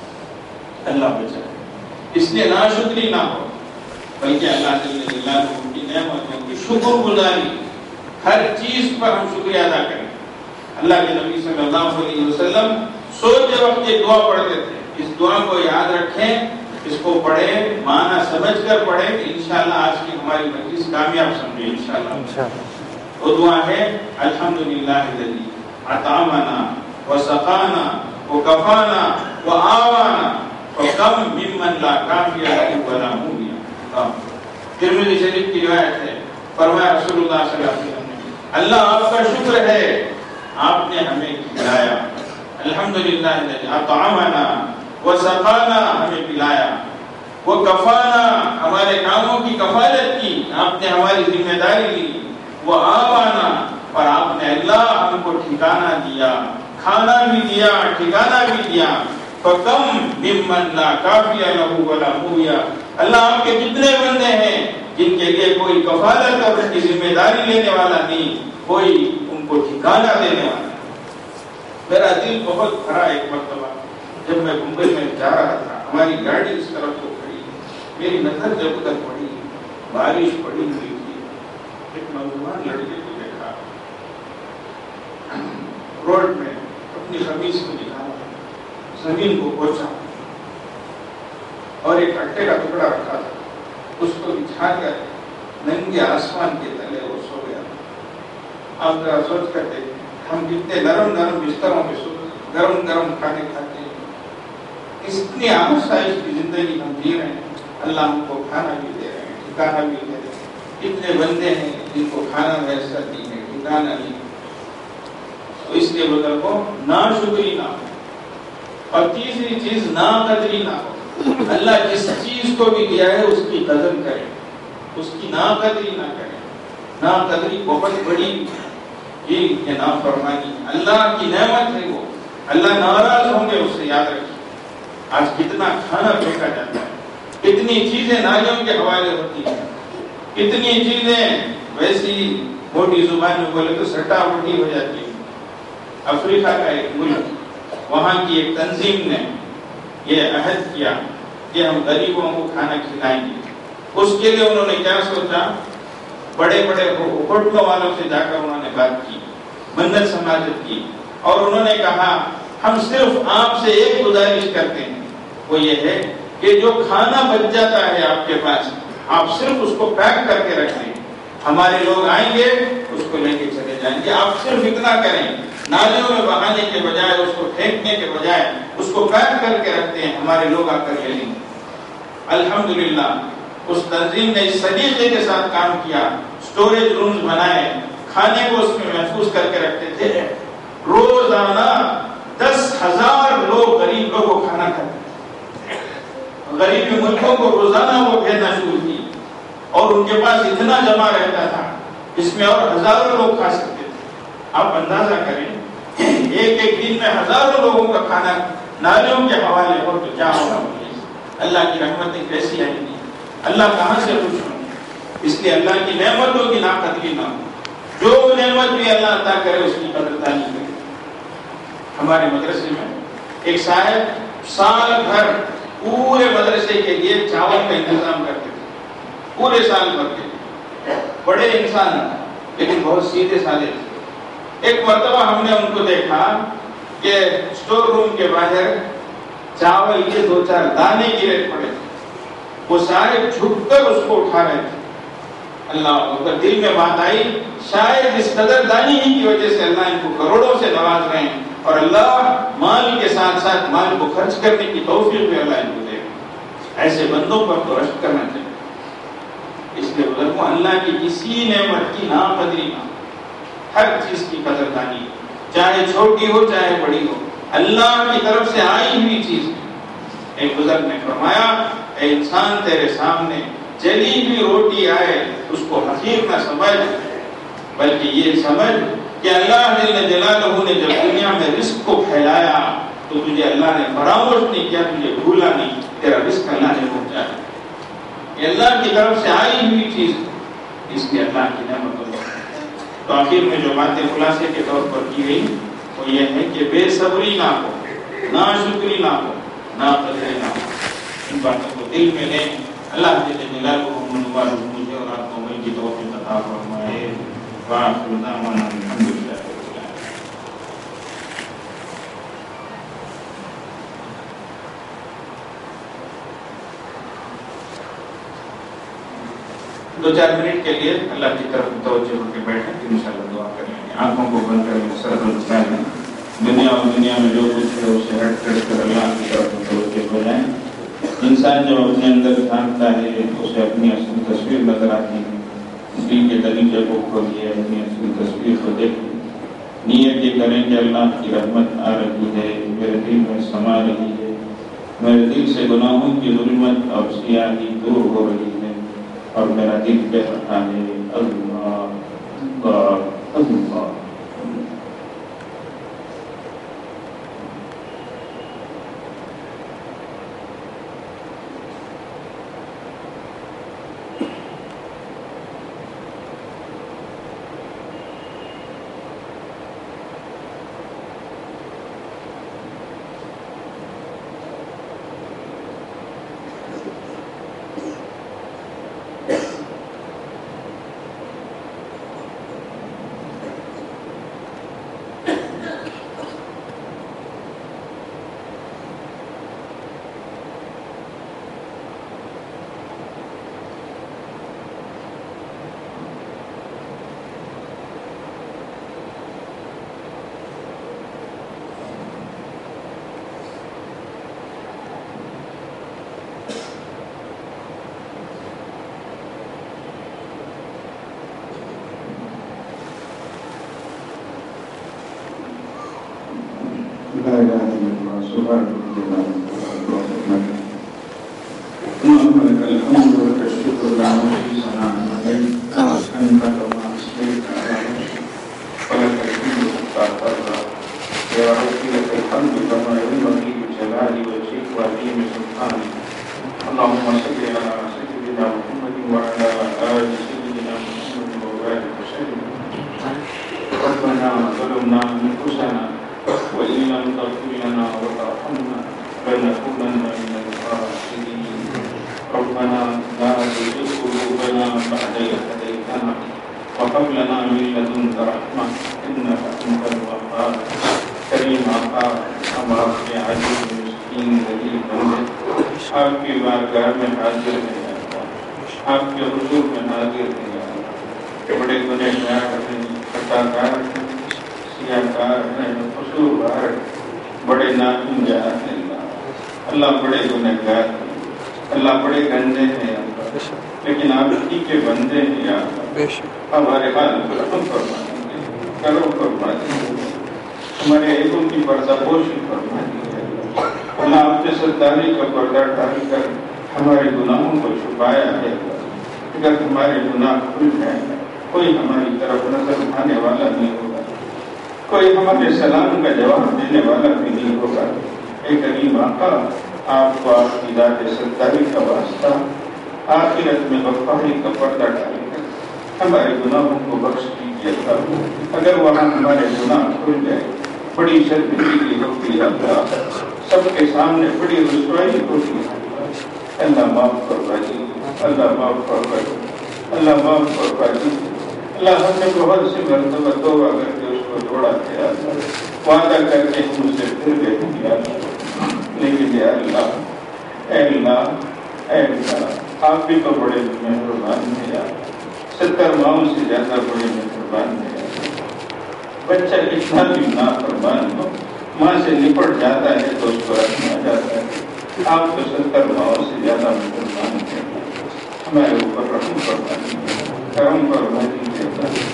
اللہ بچائے۔ اس لیے ناشکری نہ ہو، بلکہ اللہ جل جلالہ کی نعمتوں کی شکر گزاری، ہر چیز پر ہم شکریہ ادا کریں۔ اللہ کے نبی صلی اللہ علیہ وسلم سوتے وقت یہ دعا پڑھتے تھے، اس دعا کو یاد رکھیں، اس کو پڑھیں، معنی سمجھ کر پڑھیں کہ انشاءاللہ آج کی ہماری مجلس کامیاب سمجھے انشاءاللہ۔ وہ دعا ہے الحمدللہ الذی اطعمنا وسقانا وکفانا وآوانا فکم ممن لا کافی لہ ولا مغنی لہ۔ ترمذی شریف کی روایت ہے، فرمایا رسول اللہ صلی اللہ علیہ وسلم نے، اللہ آپ کا شکر ہے آپ نے ہمیں کھلایا، الحمدللہ الذی اطعمنا وسقانا، ہمیں پلایا، وکفانا، ہمارے کاموں کی کفالت کی، آپ نے ہماری ذمہ داری لی، وآوانا، اور آپ نے اللہ ہم کو ٹھکانہ دیا، کھانا بھی دیا، ٹھکانہ بھی دیا، فکم ممن لا کافی لہ ولا مغنی، اللہ آپ کے کتنے بندے ہیں جن کے لیے کوئی کفالت اور اس کی ذمہ داری لینے والا نہیں، کوئی ان کو ٹھکانہ دینے والا۔ میرا دل بہت بھرا ایک مرتبہ جب میں ممبئی میں جا رہا تھا، ہماری گاڑی اس طرف کو کھڑی، میری نظر جب ادھر پڑی، بارش پڑی ہوئی تھی، ایک نوجوان لڑکے کو دیکھا روڈ میں اپنی قمیص کو نکالا، زمین کو پہنچا اور ایک اٹے کا ٹکڑا رکھا تھا، اس کو بچھا کر ننگے آسمان کے تلے وہ سو گیا۔ آپ ذرا سوچ کر دیکھیں ہم کتنے نرم بستروں پہ سو، گرم کھانے کھاتے ہیں، اتنی آسائش کی زندگی ہم جی رہے ہیں، اللہ ہم کو کھانا بھی دے رہے ہیں، ٹھکانہ بھی دے رہے ہیں۔ کتنے بندے ہیں جن کو کھانا میسر نہیں ہے، ٹھکانہ نہیں۔ تو اس لیے بزرگوں ناشکری نہ ہو، اور تیسری چیز ناقدری نہ ہو۔ اللہ جس چیز کو بھی دیا ہے اس کی قدر کریں، اس کی ناقدری نہ کریں۔ ناقدری بہت بڑی جی یہ نافرمانی اللہ کی نعمت ہے، وہ اللہ ناراض ہوں گے اس سے، یاد رکھیے۔ آج کتنا کھانا پھینکا جاتا ہے، کتنی چیزیں نالیوں کے حوالے ہوتی ہیں، کتنی چیزیں ویسی موٹی زبان میں بولے تو سٹا الٹی ہو جاتی ہے۔ افریقہ کا ایک ملک، وہاں کی ایک تنظیم نے یہ عہد کیا کہ ہم غریبوں کو کھانا کھلائیں گے۔ اس کے لیے انہوں نے کیا سوچا، بڑے بڑے ہوٹلوں والوں سے جا کر انہوں نے بات کی، منت سماجت کی، اور انہوں نے کہا ہم صرف آپ سے ایک گزارش کرتے ہیں، وہ یہ ہے کہ جو کھانا بچ جاتا ہے آپ کے پاس، آپ صرف اس کو پیک کر کے رکھ دیں، ہمارے لوگ آئیں گے اس کو لے کے چلے جائیں گے۔ آپ صرف اتنا کریں، نالیوں میں بہانے کے بجائے، اس کو پھینکنے کے بجائے اس کو پیک کر کے رکھتے ہیں، ہمارے لوگ آ کر لے لیں گے۔ الحمدللہ اس تنظیم نے اس سلیقے کے ساتھ کام کیا، سٹوریج رومز بنائے، کھانے کو اس میں محفوظ کر کے رکھتے تھے۔ روزانہ 10,000 لوگ، غریب لوگوں کو کھانا کھاتے تھے، غریب ملکوں کو روزانہ وہ بھیجنا شروع کی، اور ان کے پاس اتنا جمع رہتا تھا اس میں اور ہزاروں لوگ کھا سکتے تھے۔ آپ اندازہ کریں ایک ایک دن میں ہزاروں لوگوں کا کھانا نالیوں کے حوالے ہو تو کیا ہوگا؟ اللہ کی رحمتیں کیسی آئیں گی، اللہ کہاں سے خوش ہوں گے؟ اس لیے اللہ کی نعمتوں کی ناقدری نہ ہو، جو نعمت بھی اللہ عطا کرے اس کی قدردانی کرے۔ ہمارے مدرسے میں ایک صاحب سال بھر پورے مدرسے کے لیے چاول کا انتظام کرتے تھے، پورے سال بھر کے، بڑے انسان لیکن بہت سیدھے سادے تھے۔ ایک مرتبہ ہم نے ان کو دیکھا کہ اسٹور روم کے باہر چاول کے 2-4 دانے گرے پڑے تھے، وہ سارے جھک کر اس کو اٹھا رہے تھے۔ اللہ اکبر، دل میں بات آئی شاید اس قدر دانی ہی کی وجہ سے اللہ ان کو کروڑوں سے نواز رہے ہیں، اور اللہ مال کے ساتھ ساتھ مال کو خرچ کرنے کی توفیق بھی اللہ ان کو دے گا۔ ایسے بندوں پر تو رشک کرنا چاہیے۔ اس لیے بزرگوں، اللہ کی کسی نعمت کی ناقدری نہ، ہر چیز کی قدردانی، چاہے چھوٹی ہو چاہے بڑی ہو، اللہ کی طرف سے آئی ہوئی چیز ہے۔ ایک بزرگ نے فرمایا، اے انسان تیرے سامنے جلی ہوئی روٹی آئے اس کو حقیر نہ سمجھ، بلکہ یہ سمجھ کہ اللہ جل جلالہ نے جب دنیا میں رزق کو پھیلایا تو تجھے اللہ نے فراموش نہیں کیا، تجھے بھولا نہیں، تیرا رزق اللہ نے پہنچایا۔ یہ اللہ کی طرف سے آئی ہوئی چیز، اس لیے اللہ کی نعمت ہے۔ تو آخر میں جو باتیں خلاصے کے طور پر کی گئی وہ یہ ہے کہ بے صبری نہ ہو، ناشکری نہ ہو، ناقدری نہ ہو، ان باتوں کو دل میں لیں۔ اللہ جل جلالہ مجھے اور آپ کو عمل کی توفیق عطا فرمائے۔ وآخر دعوانا الحمدللہ۔ دو چار منٹ کے لیے اللہ کی طرف توجہ ہو کے بیٹھیں، پھر انشاءاللہ دعا کر لیں گے۔ آنکھوں کو بند کر کے سر جھکا لیں، دنیا اور دنیا میں جو کچھ ہے اسے ہٹ کر اللہ کی طرف متوجہ ہو جائیں۔ انسان جب اپنے اندر جھانکتا ہے اسے اپنی اصل تصویر نظر آتی ہے۔ دل کے دریچے کو کھولیے، اپنی اصل تصویر کو دیکھیں، نیت یہ کریں کہ اللہ کی رحمت آ رہی ہے، میرے دل میں سما رہی ہے، میرے دل سے گناہوں کی ظلمت اور سیاہی دور ہو رہی ہے، اور میرا دل کہہ رہا ہے اللہ اللہ اللہ۔ ربي لك الحمد كما ينبغي لجلال وجهك وعظيم سلطانك. اللهم صل على سيدنا محمد وعلى آل سيدنا محمد وبارك وسلم. ربنا ظلمنا أنفسنا وإن لم تغفر لنا وترحمنا لنكونن من الخاسرين. ربنا لا تزغ قلوبنا بعد إذ هديتنا وهب لنا من لدنك رحمة إنك أنت الوهاب. کریم آقا، ہم آپ کے عزیز مسکین ذلیل بندے آپ کی بارگاہ میں حاضر ہیں یا اللہ، آپ کے حضور میں حاضر ہیں یا اللہ. بڑے گنہگار ہیں، خطا کار ہیں، سیاہ کار ہیں، قصوروار ہیں، بڑے ناہنجار ہیں اللہ. اللہ بڑے گنہگار ہیں، اللہ بڑے گندے ہیں اللہ، لیکن آپ ہی کے بندے ہیں یا اللہ. ہمارے حال پر رحم فرما دیجیے، کرم فرما دیجیے، ہمارے عیبوں کی پردہ پوشی فرما دیجیے اللہ. آپ نے ستاری کا پردہ ڈال کر ہمارے گناہوں کو چھپایا ہے اللہ. اگر ہمارے گناہ کھل جائیں کوئی ہماری طرف نظر اٹھانے والا نہیں ہوگا، کوئی ہمارے سلام کا جواب دینے والا بھی نہیں ہوگا. اے کریم آقا، آپ کو آپ کی ذات ستاری کا واسطہ آخرت میں غفاری کا پردہ ڈال کر ہمارے گناہوں کو بخش دیجیے اللہ. اگر وہاں ہمارے گناہ کھل جائے بڑی شرمندگی ہوتی ہے اللہ، سب کے سامنے بڑی رسوائی ہوتی ہے اللہ. معاف فرما دیجیے اللہ، معاف فرما دیجیے اللہ، معاف فرما دیجیے اللہ. ہم نے بہت سی مرتبہ توبہ کر کے اس کو توڑا تھا اللہ، وعدہ کر کے ہم اسے پھر گئے تھے اللہ. لیکن یا اللہ، اے اللہ، اے اللہ، آپ بھی تو بڑے مہربان ہیں یا 70 ماؤں سے زیادہ بڑے مہربان ہیں. بچہ کتنا بھی نافرمان ہو، ماں سے لپٹ جاتا ہے تو اس کو رکھنا جاتا ہے. آپ تو 70 ماؤں سے زیادہ مہربان ہیں. ہمارے اوپر رحم فرما دیجیے، کرم فرما دیجیے.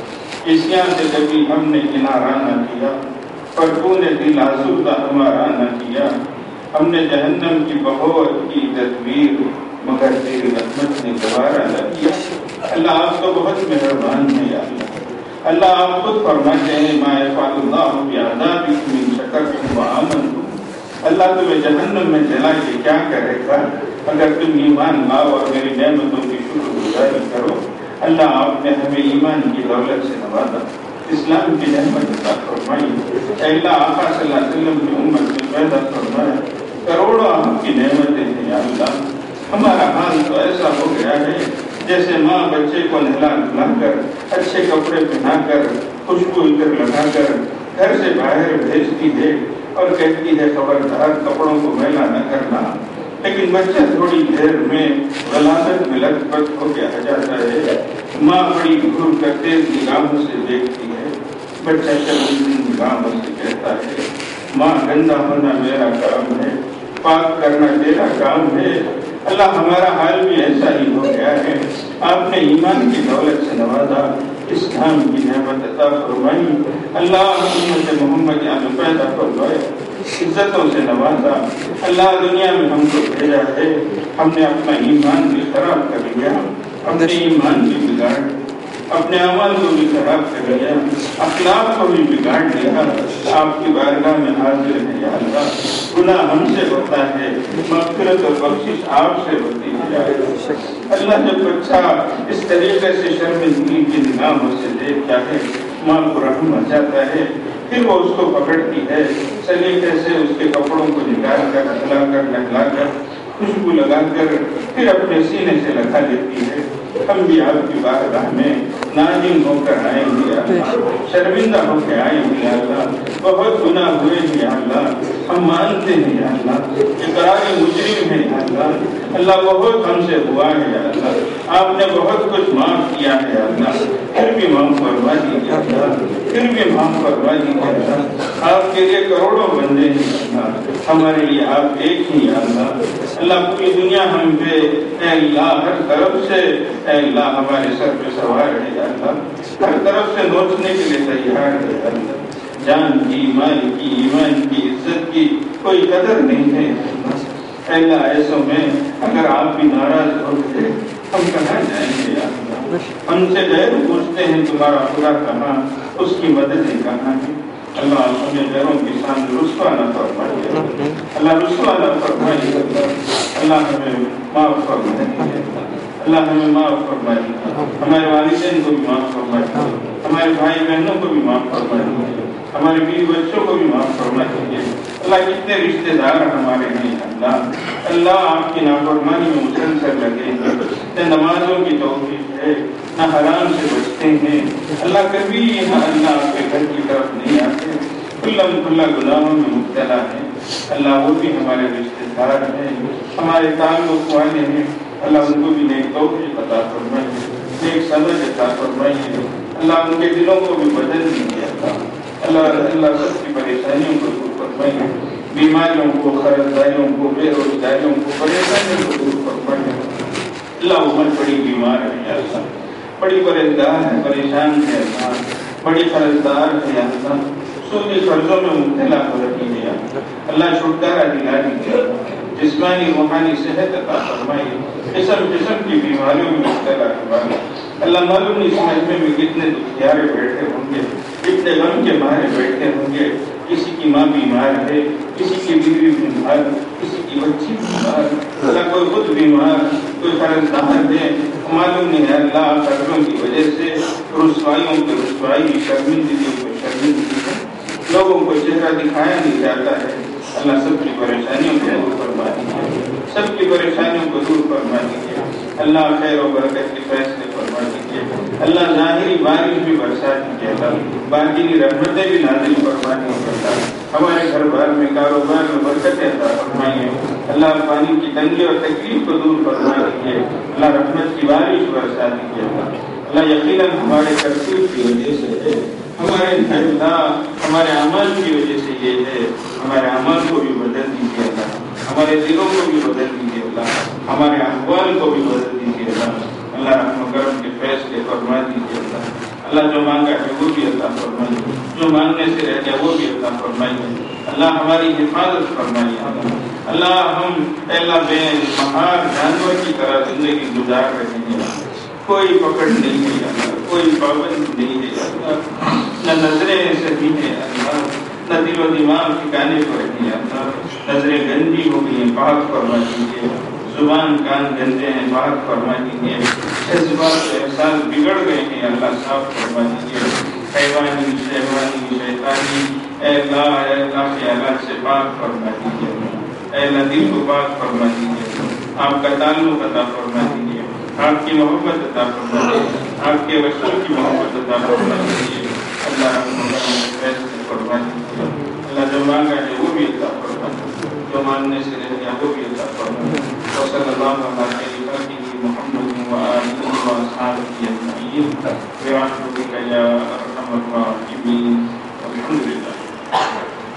عصیان سے کبھی ہم نے کنارہ نہ کیا، پر تو نے دل آزردہ ہمارا نہ کیا. ہم نے جہنم کی بہت کی تدبیر مگر تیری رحمت نے دوبارہ نہ کیا. اللہ آپ تو بہت مہربان ہیں یا اللہ. اللہ آپ خود فرماتے ہیں ما یفعل اللہ بعذابکم ان شکرتم وآمنتم. اللہ تمہیں جہنم میں جلا کے کیا کرے گا اگر تم ایمان لاؤ اور میری نعمتوں کی شکر گزاری کرو. اللہ آپ نے ہمیں ایمان کی دولت سے نوازا، اسلام کی نعمت عطا فرمائی. اے اللہ آقا صلی اللہ علیہ وسلم کی امت میں پیدا فرمایا، کروڑوں آپ کی نعمتیں ہیں یا اللہ. ہمارا حال تو ایسا ہو گیا ہے جیسے ماں بچے کو نہلا دھلا کر اچھے کپڑے پہنا کر خوشبو عطر لگا کر گھر سے باہر بھیجتی ہے اور کہتی ہے خبردار کپڑوں کو میلا نہ کرنا. لیکن بچہ تھوڑی دیر میں غلاظت میں لت پت ہو کے آ جاتا ہے. ماں بڑی گھور کر تیز نگاہوں سے دیکھتی ہے، بچہ شرمندہ نگاہوں سے کہتا ہے ماں گندا ہونا میرا کام ہے، پاک کرنا تیرا کام ہے. اللہ ہمارا حال بھی ایسا ہی ہو گیا ہے. آپ نے ایمان کی دولت سے نوازا، اسلام کی نعمت عطا فرمائی. اللہ امت محمد میں پیدا فرمائے، عزتوں سے نوازا. اللہ دنیا میں ہم کو بھیجا ہے، ہم نے اپنا ایمان بھی خراب کر لیا، اپنے ایمان بھی بگاڑ، اپنے عمل کو بھی خراب کر لیا، اخلاق کو بھی بگاڑ لیا. آپ کی بارگاہ میں حاضر ہے یا اللہ. گناہ ہم سے ہوتا ہے، مغفرت اور بخشش آپ سے ہوتی ہے. اللہ جب بچہ اس طریقے سے شرمندگی کی نگاہوں سے دیکھتا ہے ماں کو رحم آ جاتا ہے. پھر وہ اس کو پکڑتی ہے، سلیقے سے اس کے کپڑوں کو نکال کر دھلا کر نہلا کر خوشبو لگا کر پھر اپنے سینے سے لگا لیتی ہے. ہم بھی آپ کی بارگاہ میں نازل ہو کر آئیں گے یا اللہ، شرمندہ ہو کے آئیں گے یا اللہ. بہت گناہ ہوئے ہیں یا اللہ، ہم مانتے ہیں یا اللہ، اقرار مجرم ہیں یا اللہ. اللہ بہت ہم سے ہوا ہے یا اللہ، آپ نے بہت کچھ معاف کیا ہے یا اللہ. پھر بھی معاف فرما دیجیے اللہ، پھر بھی معاف فرما دیجیے اللہ. آپ کے لیے کروڑوں بندے ہیں یا اللہ، ہمارے لیے آپ ایک ہی یا اللہ. اللہ پوری دنیا ہم پہ اے اللہ ہر طرف سے اے اللہ ہمارے سر پہ سوار ہے یا اللہ، ہر طرف سے نوچنے کے لیے تیار ہے یا اللہ. جان کی، مال کی، ایمان کی، عزت کی کوئی قدر نہیں ہے. اے اللہ ایسوں میں اگر آپ بھی ناراض ہو گئے ہم کہاں جائیں گے یا اللہ. ہم سے غیر پوچھتے ہیں تمہارا خدا کہاں، اس کی مددیں کہاں ہیں. اللہ ہمیں غیروں کے سامنے رسوا نہ فرمائے، اللہ رسوا نہ فرمائے، اللہ ہمیں معاف فرمائے، اللہ ہمیں معاف فرمائے، ہمارے والدین کو بھی معاف فرمائے، ہمارے بھائی بہنوں کو بھی معاف فرمائے، ہمارے بیوی بچوں کو بھی معاف فرمائے۔ اللہ کتنے رشتے دار ہمارے ہیں اللہ، اللہ آپ کی نافرمانی میں مسلسل لگے ہیں، نہ نمازوں کی توفیق ہے نہ حرام سے بچتے ہیں، اللہ کبھی یہاں اللہ آپ کے گھر کی طرف نہیں آتے، کھلا گناہوں میں مبتلا ہے، اللہ وہ بھی ہمارے رشتے دار ہیں، ہمارے تعلق والے ہیں، اللہ ان کو بھی نیک توفیق عطا فرمائے، نیک سمجھ عطا فرمائے، اللہ ان کے دلوں کو بھی بدل دیجیے، اللہ سب کی پریشانیوں کو دور فرمائے، بیماریوں کو، قرضداریوں کو، بے روزگاریوں کو، پریشانیوں کو دور فرمائے۔ اللہ عمر بڑی بیمار ہے اللہ، بڑی پریشان ہے، پریشان ہے اللہ، بڑی قرضدار ہے اللہ، سودی قرضوں میں مبتلا ہو رہی ہے اللہ، چھٹکارا دلا دیجیے، جسمانی روحانی صحت عطا فرمائیے، قسم کی بیماریوں میں مبتلا ہے اللہ، معلوم نہیں اس مجمع میں کتنے دکھیارے بیٹھے ہوں گے، کتنے غم کے مارے بیٹھے ہوں گے، کسی کی ماں بیمار ہے، کسی کی بیوی بیمار، کسی کی بچی بیمار، اللہ کوئی خود بیمار، کوئی قرضدار ہے، معلوم نہیں ہے اللہ، قرضوں کی وجہ سے رسوائیوں کی رسوائی، شرمندگی کو شرمندگی ہے، لوگوں کو چہرہ دکھایا نہیں جاتا ہے، اللہ سب کی پریشانیوں کو دور فرما دیجیے، سب کی پریشانیوں کو دور فرما دیجیے، اللہ خیر و برکت کے فیصلے فرما دیجیے، اللہ ظاہری بارش بھی برسا دیجیے، اللہ باطنی رحمتیں بھی نازل فرما دیجیے، اللہ ہمارے گھر بار میں، کاروبار میں برکتیں عطا فرمائیے، اللہ پانی کی تنگی اور تکلیف کو دور فرما دیجیے، اللہ رحمت کی بارش برسا دیجیے، اللہ یقیناً ہمارے ترتیب کی وجہ سے ہے، ہمارے اعمال کی وجہ سے یہ ہے، ہمارے اعمال کو بھی بدل دیجیے اللہ، ہمارے دلوں کو بھی بدل دیجیے اللہ، ہمارے احوال کو بھی بدل دیجیے اللہ رحم و کرم کے فیصلے فرما دیجیے اللہ جو مانگا ہے وہ بھی عطا فرمائیے، جو مانگنے سے رہ گیا وہ بھی عطا فرمائیے، اللہ ہماری حفاظت فرمائیے، اللہ ہم بے مہار جانور کی طرح زندگی گزار رہے ہیں، کوئی پکڑ نہیں ہے اللہ، کوئی پابند نہیں ہے اللہ، نہ نظریں صحیح ہیں اللہ، نہ دل و دماغ ٹھکانے پر ہیں اللہ، نظریں گندی ہو گئی ہیں پاک فرما دیجیے، زبان کان گندے ہیں پاک فرما دیجیے، جذبات و احساس بگڑ گئے ہیں اللہ صاف فرما دیجیے، حیوانی شہوانی شیطانی اے اللہ خیالات سے پاک فرما دیجیے، اے اللہ دل کو پاک فرما دیجیے، آپ کا تعلق عطا فرما دیجیے، آپ کی محبت عطا فرما دیجیے، آپ کے رسول کی محبت عطا فرما دیجیے، اللہ فیصلے فرما دیجیے، اللہ جو مانگا ہے وہ بھی عطا فرما دیجیے، جو مانگنے سے رہ گیا وہ بھی عطا فرما دیجیے، صلی اللہ علیہ